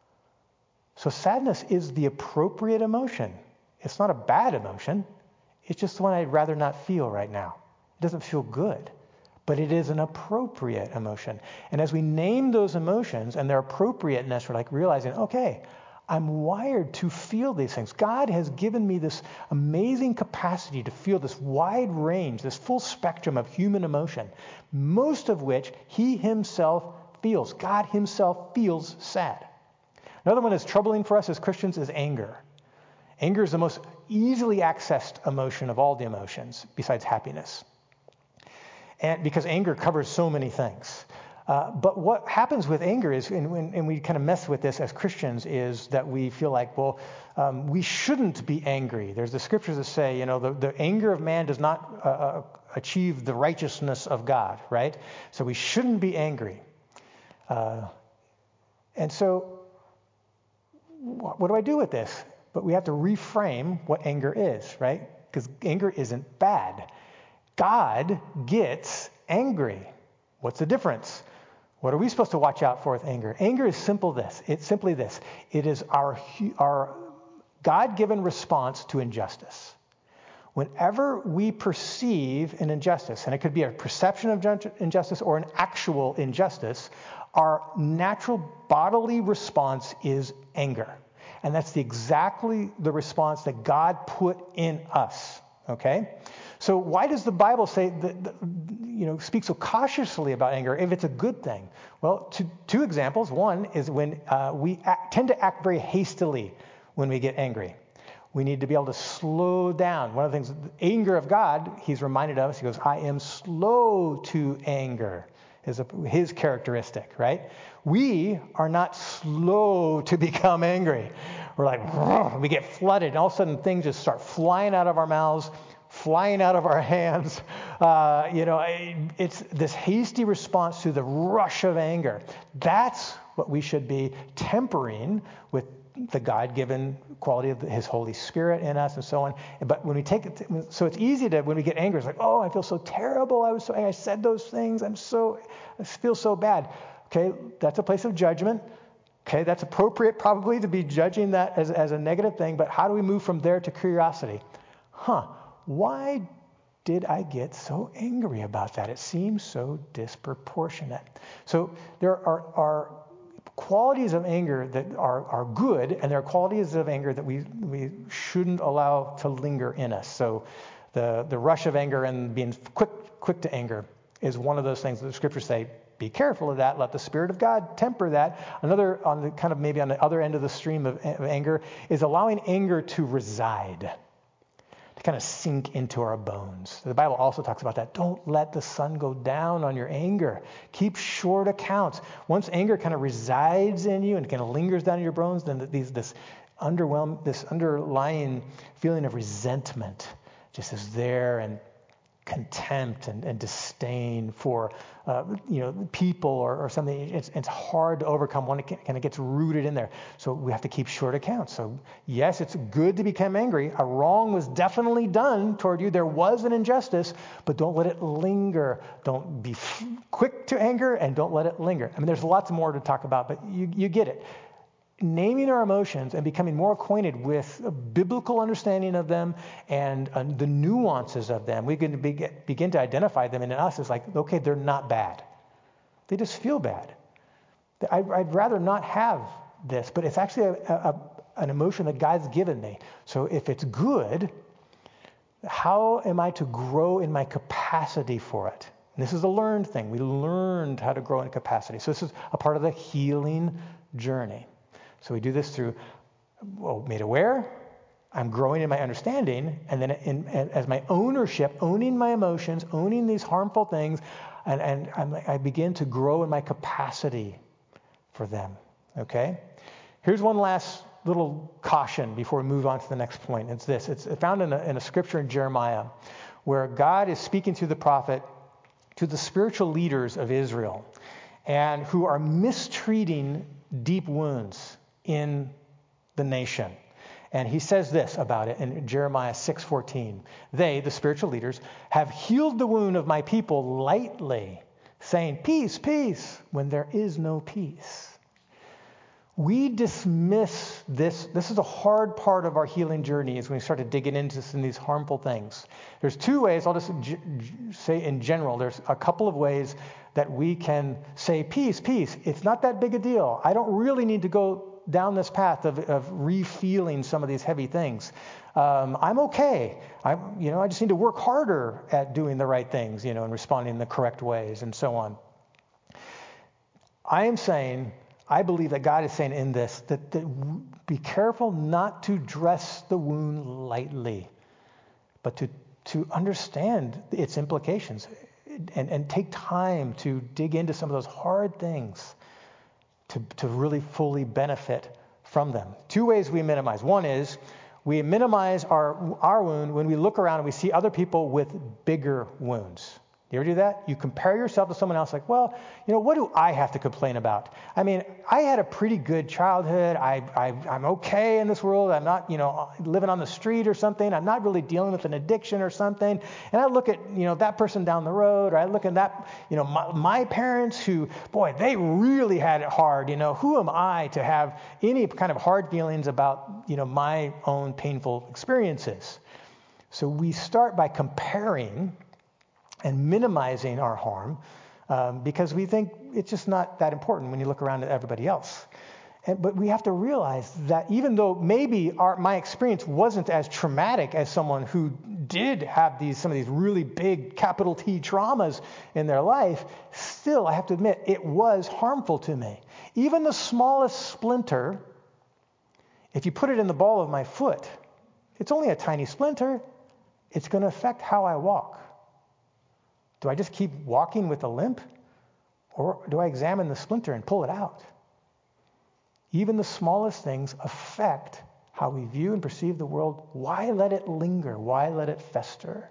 So sadness is the appropriate emotion. It's not a bad emotion. It's just the one I'd rather not feel right now. It doesn't feel good, but it is an appropriate emotion. And as we name those emotions and their appropriateness, we're like realizing, okay, I'm wired to feel these things. God has given me this amazing capacity to feel this wide range, this full spectrum of human emotion, most of which he himself feels. God himself feels sad. Another one that's troubling for us as Christians is anger. Anger is the most easily accessed emotion of all the emotions besides happiness. And because anger covers so many things. Uh, but what happens with anger is, and, and we kind of mess with this as Christians, is that we feel like, well, um, we shouldn't be angry. There's the scriptures that say, you know, the, the anger of man does not uh, achieve the righteousness of God, right? So we shouldn't be angry. Uh, and so what do I do with this? But we have to reframe what anger is, right? Because anger isn't bad. God gets angry. What's the difference? What are we supposed to watch out for with anger? Anger is simple this. It's simply this. It is our, our God-given response to injustice. Whenever we perceive an injustice, and it could be a perception of injustice or an actual injustice, our natural bodily response is anger. And that's the, exactly the response that God put in us, okay? So why does the Bible say, that, that, you know, speak so cautiously about anger if it's a good thing? Well, two, two examples. One is when uh, we act, tend to act very hastily when we get angry. We need to be able to slow down. One of the things, the anger of God, he's reminded us, he goes, I am slow to anger, is a, his characteristic, right? We are not slow to become angry. We're like, we get flooded, and all of a sudden things just start flying out of our mouths, flying out of our hands. Uh, you know, it's this hasty response to the rush of anger. That's what we should be tempering with the God-given quality of his Holy Spirit in us and so on. But when we take it, so it's easy to, when we get angry, it's like, oh, I feel so terrible. I was so, I said those things. I'm so, I feel so bad. Okay, that's a place of judgment. Okay, that's appropriate probably to be judging that as, as a negative thing. But how do we move from there to curiosity? Huh, why did I get so angry about that? It seems so disproportionate. So there are, are qualities of anger that are, are good, and there are qualities of anger that we we shouldn't allow to linger in us. So The, the rush of anger and being quick, quick to anger is one of those things that the scriptures say, be careful of that. Let the Spirit of God temper that. Another, on the kind of maybe on the other end of the stream of, of anger, is allowing anger to reside, to kind of sink into our bones. The Bible also talks about that. Don't let the sun go down on your anger. Keep short accounts. Once anger kind of resides in you and kind of lingers down in your bones, then these, this underwhelm, this underlying feeling of resentment just is there, and contempt and, and disdain for uh, you know people or, or something. It's, it's hard to overcome when it kind of gets rooted in there. So we have to keep short accounts. So yes, it's good to become angry. A wrong was definitely done toward you. There was an injustice, but don't let it linger. Don't be f- quick to anger, and don't let it linger. I mean, there's lots more to talk about, but you, you get it. Naming our emotions and becoming more acquainted with a biblical understanding of them and uh, the nuances of them, we can be, begin to identify them in us as like, okay, they're not bad. They just feel bad. I, I'd rather not have this, but it's actually a, a, an emotion that God's given me. So if it's good, how am I to grow in my capacity for it? And this is a learned thing. We learned how to grow in capacity. So this is a part of the healing journey. So we do this through, well, made aware, I'm growing in my understanding, and then in, as my ownership, owning my emotions, owning these harmful things, and, and I'm, I begin to grow in my capacity for them, okay? Here's one last little caution before we move on to the next point. It's this. It's found in a, in a scripture in Jeremiah where God is speaking through the prophet to the spiritual leaders of Israel and who are mistreating deep wounds in the nation. And he says this about it in Jeremiah six fourteen. They, the spiritual leaders, have healed the wound of my people lightly, saying, peace, peace, when there is no peace. We dismiss this. This is a hard part of our healing journey is when we start to digging into some of these harmful things. There's two ways, I'll just g- g- say in general, there's a couple of ways that we can say, peace, peace. It's not that big a deal. I don't really need to go down this path of, of re-feeling some of these heavy things. Um, I'm okay. I, you know, I just need to work harder at doing the right things, you know, and responding in the correct ways and so on. I am saying, I believe that God is saying in this that, that be careful not to dress the wound lightly, but to to understand its implications and, and take time to dig into some of those hard things to, to really fully benefit from them. Two ways we minimize. One is we minimize our our wound when we look around and we see other people with bigger wounds. You ever do that? You compare yourself to someone else like, well, you know, what do I have to complain about? I mean, I had a pretty good childhood. I, I, I'm okay in this world. I'm not, you know, living on the street or something. I'm not really dealing with an addiction or something. And I look at, you know, that person down the road, or I look at that, you know, my, my parents who, boy, they really had it hard. You know, who am I to have any kind of hard feelings about, you know, my own painful experiences? So we start by comparing and minimizing our harm um, because we think it's just not that important when you look around at everybody else. And, but we have to realize that even though maybe our, my experience wasn't as traumatic as someone who did have these some of these really big capital T traumas in their life, still I have to admit it was harmful to me. Even the smallest splinter, if you put it in the ball of my foot, it's only a tiny splinter. It's going to affect how I walk. Do I just keep walking with a limp? Or do I examine the splinter and pull it out? Even the smallest things affect how we view and perceive the world. Why let it linger? Why let it fester?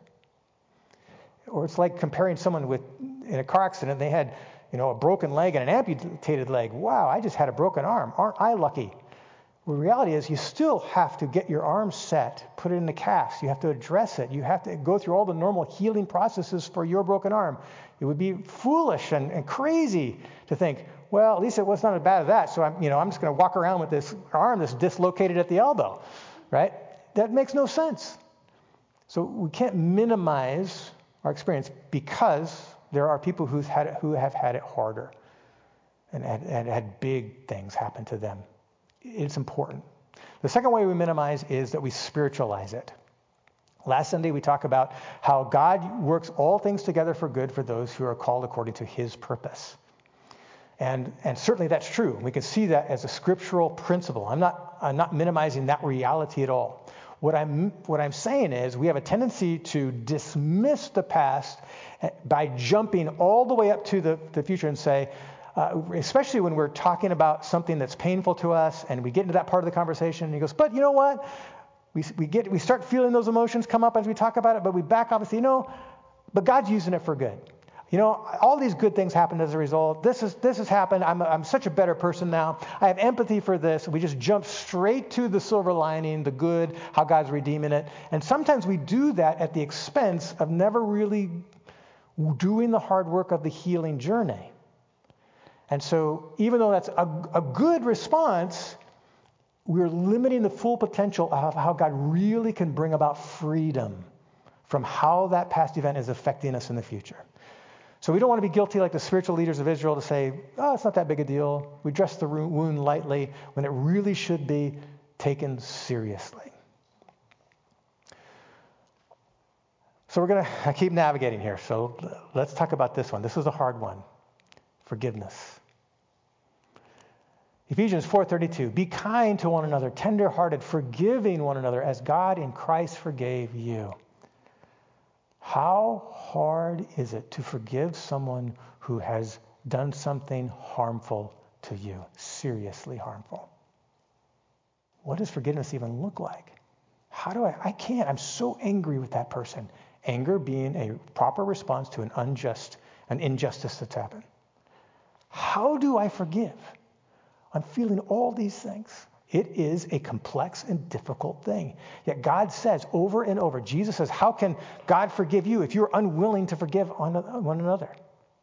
Or it's like comparing someone with, in a car accident, they had, you know, a broken leg and an amputated leg. Wow, I just had a broken arm. Aren't I lucky? Well, the reality is you still have to get your arm set, put it in the cast. You have to address it. You have to go through all the normal healing processes for your broken arm. It would be foolish and, and crazy to think, well, at least it was not as bad as that. So I'm, you know, I'm just going to walk around with this arm that's dislocated at the elbow, right? That makes no sense. So we can't minimize our experience because there are people who's had it, who have had it harder and had, and had big things happen to them. It's important. The second way we minimize is that we spiritualize it. Last Sunday, we talked about how God works all things together for good for those who are called according to his purpose. And, and certainly that's true. We can see that as a scriptural principle. I'm not, I'm not minimizing that reality at all. What I'm, what I'm saying is we have a tendency to dismiss the past by jumping all the way up to the, the future and say, uh, especially when we're talking about something that's painful to us and we get into that part of the conversation and he goes, but you know what? We, we, get, we start feeling those emotions come up as we talk about it, but we back off and say, you know, but God's using it for good. You know, all these good things happened as a result. This is this has happened. I'm I'm such a better person now. I have empathy for this. We just jump straight to the silver lining, the good, how God's redeeming it. And sometimes we do that at the expense of never really doing the hard work of the healing journey. And so even though that's a, a good response, we're limiting the full potential of how God really can bring about freedom from how that past event is affecting us in the future. So we don't want to be guilty like the spiritual leaders of Israel to say, oh, it's not that big a deal. We dress the wound lightly when it really should be taken seriously. So we're going to keep navigating here. So let's talk about this one. This is a hard one. Forgiveness. Ephesians four thirty-two, be kind to one another, tender-hearted, forgiving one another as God in Christ forgave you. How hard is it to forgive someone who has done something harmful to you, seriously harmful? What does forgiveness even look like? How do I, I can't, I'm so angry with that person. Anger being a proper response to an unjust, an injustice that's happened. How do I forgive? I'm feeling all these things. It is a complex and difficult thing. Yet God says over and over, Jesus says, how can God forgive you if you're unwilling to forgive one another?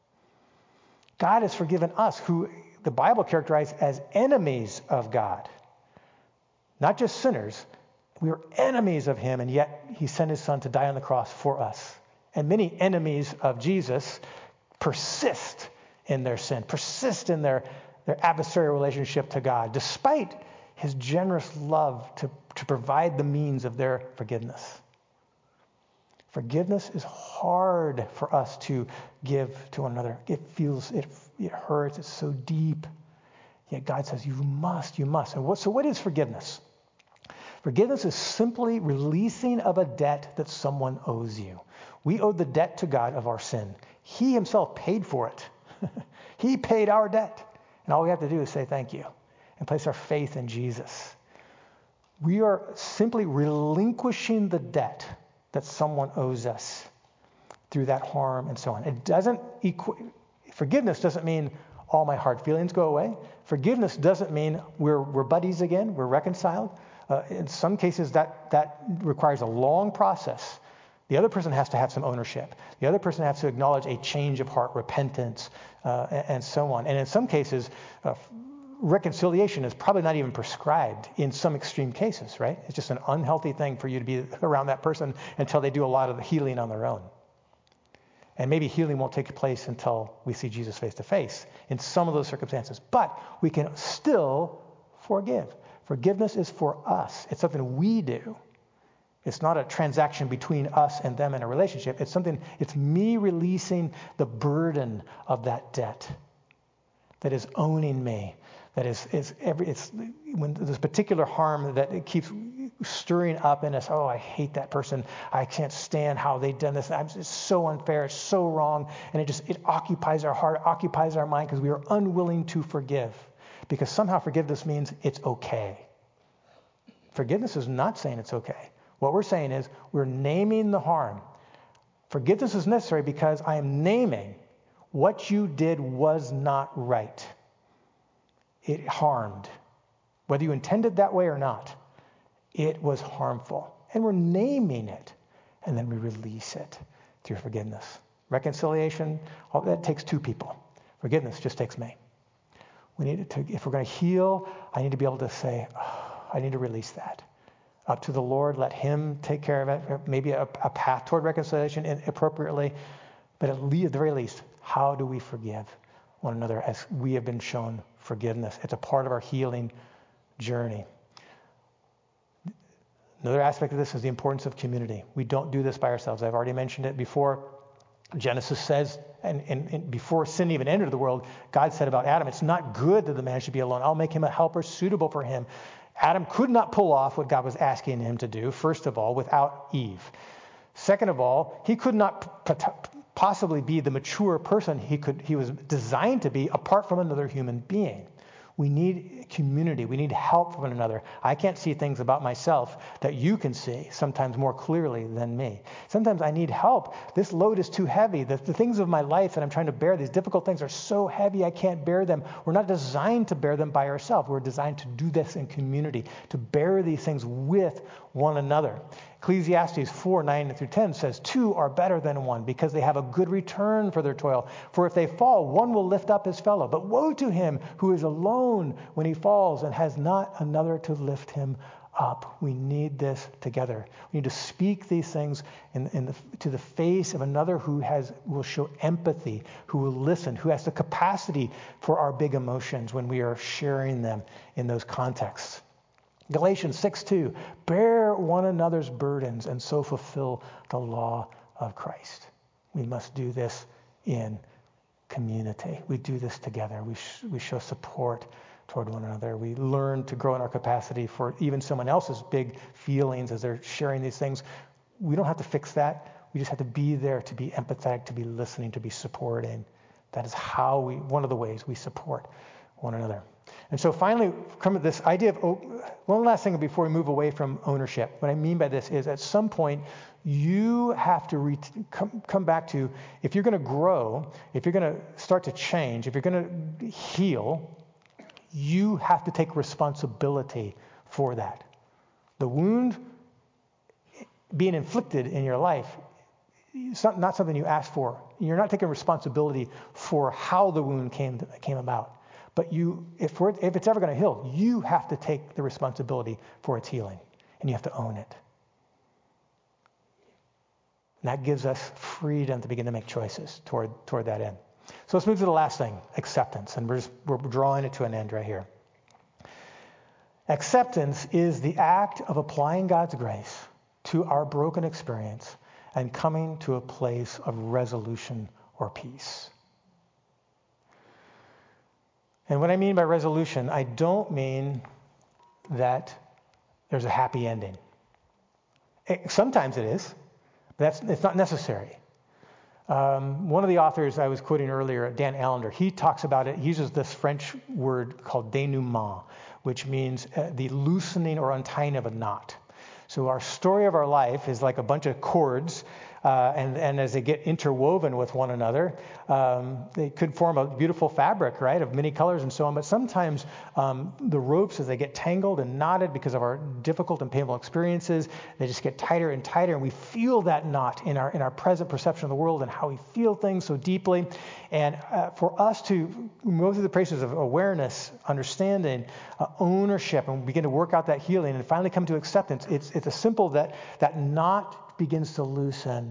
God has forgiven us, who the Bible characterized as enemies of God. Not just sinners. We were enemies of him, and yet he sent his son to die on the cross for us. And many enemies of Jesus persist in their sin, persist in their, their adversarial relationship to God, despite his generous love to, to provide the means of their forgiveness. Forgiveness is hard for us to give to one another. It feels, it, it hurts, it's so deep. Yet God says, you must, you must. And what, so what is forgiveness? Forgiveness is simply releasing of a debt that someone owes you. We owe the debt to God of our sin. He himself paid for it. He paid our debt. And all we have to do is say thank you and place our faith in Jesus. We are simply relinquishing the debt that someone owes us through that harm and so on. It doesn't equ- forgiveness doesn't mean all my hard feelings go away. Forgiveness doesn't mean we're we're buddies again, we're reconciled. Uh, in some cases, that that requires a long process. The other person has to have some ownership. The other person has to acknowledge a change of heart, repentance, uh, and, and so on. And in some cases, uh, reconciliation is probably not even prescribed in some extreme cases, right? It's just an unhealthy thing for you to be around that person until they do a lot of the healing on their own. And maybe healing won't take place until we see Jesus face to face in some of those circumstances. But we can still forgive. Forgiveness is for us. It's something we do. It's not a transaction between us and them in a relationship. It's something, it's me releasing the burden of that debt that is owning me. That is, is every, it's when this particular harm that it keeps stirring up in us. Oh, I hate that person. I can't stand how they've done this. I'm, it's so unfair. It's so wrong. And it just, it occupies our heart, occupies our mind because we are unwilling to forgive. Because somehow forgiveness means it's okay. Forgiveness is not saying it's okay. What we're saying is we're naming the harm. Forgiveness is necessary because I am naming what you did was not right. It harmed. Whether you intended that way or not, it was harmful. And we're naming it. And then we release it through forgiveness. Reconciliation, all that takes two people. Forgiveness just takes me. We need to, if we're going to heal, I need to be able to say, oh, I need to release that. Up to the Lord, let him take care of it. Maybe a, a path toward reconciliation appropriately. But at, least, at the very least, how do we forgive one another as we have been shown forgiveness? It's a part of our healing journey. Another aspect of this is the importance of community. We don't do this by ourselves. I've already mentioned it before. Genesis says, and, and, and before sin even entered the world, God said about Adam, it's not good that the man should be alone. I'll make him a helper suitable for him. Adam could not pull off what God was asking him to do, first of all, without Eve. Second of all, he could not p- p- possibly be the mature person he could he was designed to be apart from another human being. We need community. We need help from one another. I can't see things about myself that you can see sometimes more clearly than me. Sometimes I need help. This load is too heavy. The, the things of my life that I'm trying to bear, these difficult things are so heavy I can't bear them. We're not designed to bear them by ourselves. We're designed to do this in community, to bear these things with one another. Ecclesiastes four, nine through ten says, two are better than one because they have a good return for their toil. For if they fall, one will lift up his fellow. But woe to him who is alone when he falls and has not another to lift him up. We need this together. We need to speak these things in, in the, to the face of another who has will show empathy, who will listen, who has the capacity for our big emotions when we are sharing them in those contexts. Galatians six two, bear one another's burdens and so fulfill the law of Christ. We must do this in community. We do this together. We, sh- we show support toward one another. We learn to grow in our capacity for even someone else's big feelings as they're sharing these things. We don't have to fix that. We just have to be there to be empathetic, to be listening, to be supporting. That is how we, one of the ways we support one another. And so finally, come to this idea of, one last thing before we move away from ownership. What I mean by this is at some point, you have to re- come, come back to, if you're going to grow, if you're going to start to change, if you're going to heal, you have to take responsibility for that. The wound being inflicted in your life, it's not, not something you ask for. You're not taking responsibility for how the wound came, came about. But you, if, we're, if it's ever going to heal, you have to take the responsibility for its healing, and you have to own it. And that gives us freedom to begin to make choices toward, toward that end. So let's move to the last thing, acceptance. And we're, just, we're drawing it to an end right here. Acceptance is the act of applying God's grace to our broken experience and coming to a place of resolution or peace. And what I mean by resolution, I don't mean that there's a happy ending. It, sometimes it is, but that's, it's not necessary. Um, one of the authors I was quoting earlier, Dan Allender, he talks about it. He uses this French word called denouement, which means uh, the loosening or untying of a knot. So our story of our life is like a bunch of cords, uh, and, and as they get interwoven with one another, um, they could form a beautiful fabric, right, of many colors and so on. But sometimes um, the ropes, as they get tangled and knotted because of our difficult and painful experiences, they just get tighter and tighter, and we feel that knot in our in our present perception of the world and how we feel things so deeply. And uh, for us to move through the process of awareness, understanding, uh, ownership, and begin to work out that healing, and finally come to acceptance, it's it's a simple that that knot begins to loosen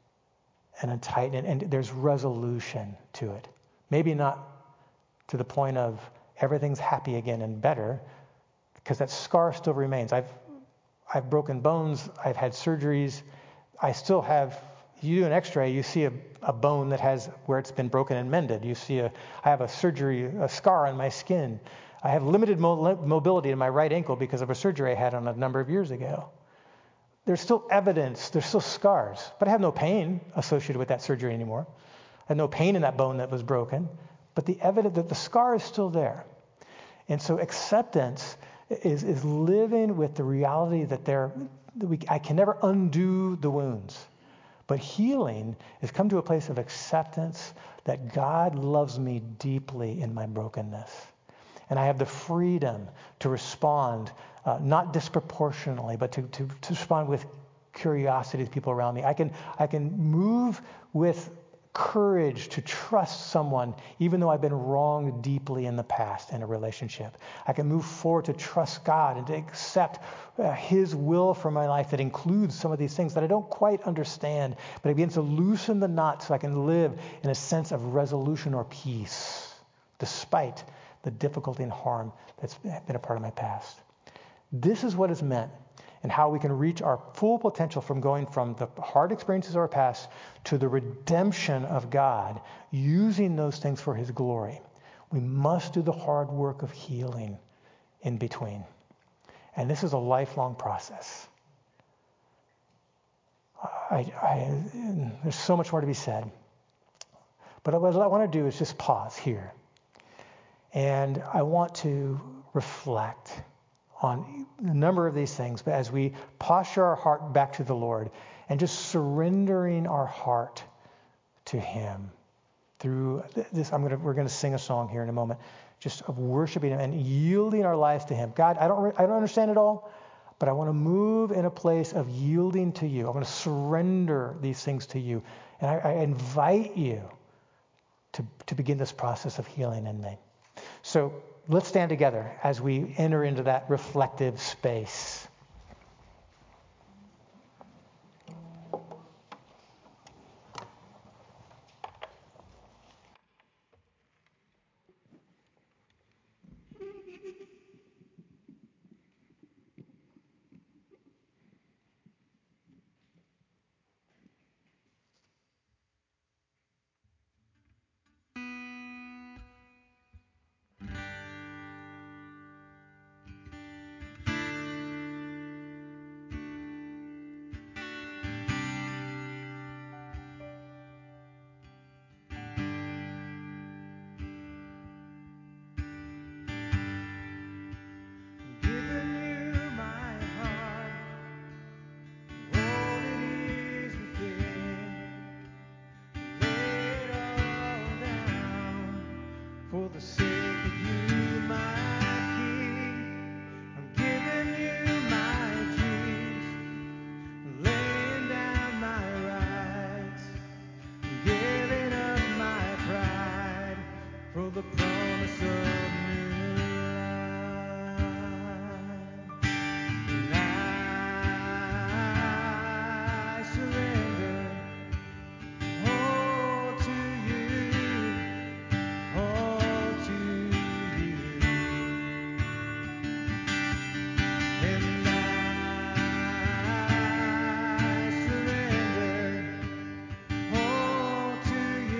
and untighten, and, and there's resolution to it. Maybe not to the point of everything's happy again and better, because that scar still remains. I've I've broken bones. I've had surgeries. I still have. You do an X-ray, you see a, a bone that has where it's been broken and mended. You see a. I have a surgery, a scar on my skin. I have limited mo- mobility in my right ankle because of a surgery I had on a number of years ago. There's still evidence, there's still scars, but I have no pain associated with that surgery anymore. I have no pain in that bone that was broken, but the evidence that the scar is still there. And so acceptance is, is living with the reality that there, that we, I can never undo the wounds. But healing is come to a place of acceptance that God loves me deeply in my brokenness. And I have the freedom to respond, uh, not disproportionately, but to, to, to respond with curiosity to people around me. I can I can move with courage to trust someone, even though I've been wronged deeply in the past in a relationship. I can move forward to trust God and to accept uh, His will for my life that includes some of these things that I don't quite understand, but it begins to loosen the knot so I can live in a sense of resolution or peace, despite the difficulty and harm that's been a part of my past. This is what is meant and how we can reach our full potential from going from the hard experiences of our past to the redemption of God, using those things for his glory. We must do the hard work of healing in between. And this is a lifelong process. I, I, there's so much more to be said. But what I want to do is just pause here. And I want to reflect on a number of these things, but as we posture our heart back to the Lord and just surrendering our heart to him through this, I'm gonna we're gonna sing a song here in a moment, just of worshiping him and yielding our lives to him. God, I don't I don't understand it all, but I want to move in a place of yielding to you. I want to surrender these things to you, and I, I invite you to to begin this process of healing in me. So let's stand together as we enter into that reflective space. For the sake of you, my King, I'm giving you my dreams, laying down my rights, giving up my pride for the promise of new life. And I surrender all to you, all to you. And I surrender all to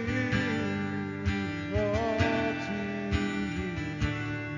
you, all to you.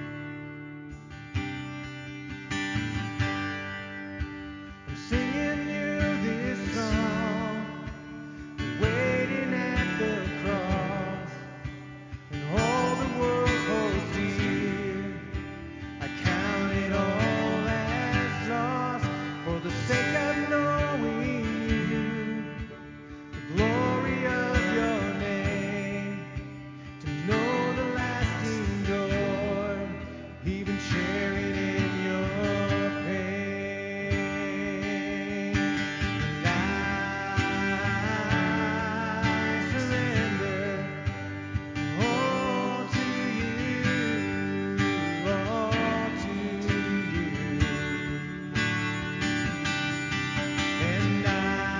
I'm singing you this song, waiting at the cross, and all the world holds dear. I count it all as lost for the sake of knowing you, the glory of your name, to know the lasting joy, even sharing in your pain. And I surrender all to you, all to you. And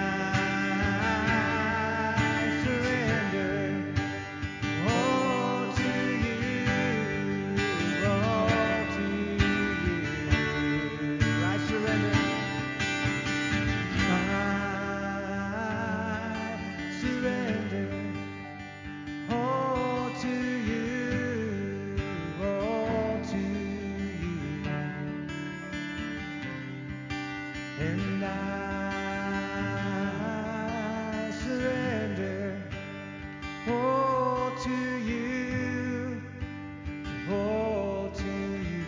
I surrender all to you, all to you. I surrender. I surrender all to you, all to you. And I surrender all to you, all to you.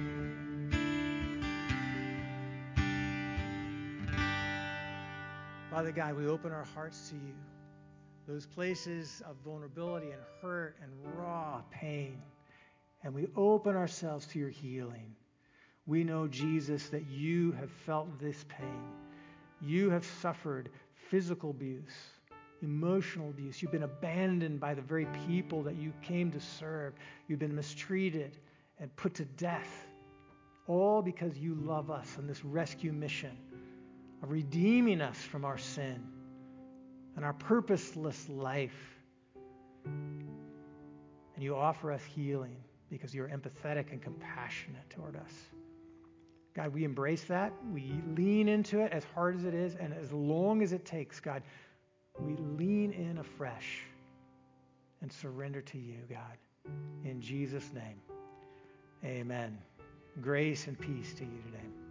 Father God, we open our hearts to you. Those places of vulnerability and hurt and raw pain. And we open ourselves to your healing. We know, Jesus, that you have felt this pain. You have suffered physical abuse, emotional abuse. You've been abandoned by the very people that you came to serve. You've been mistreated and put to death, all because you love us on this rescue mission of redeeming us from our sin and our purposeless life. And you offer us healing because you're empathetic and compassionate toward us. God, we embrace that. We lean into it as hard as it is and as long as it takes, God. We lean in afresh and surrender to you, God. In Jesus' name, amen. Grace and peace to you today.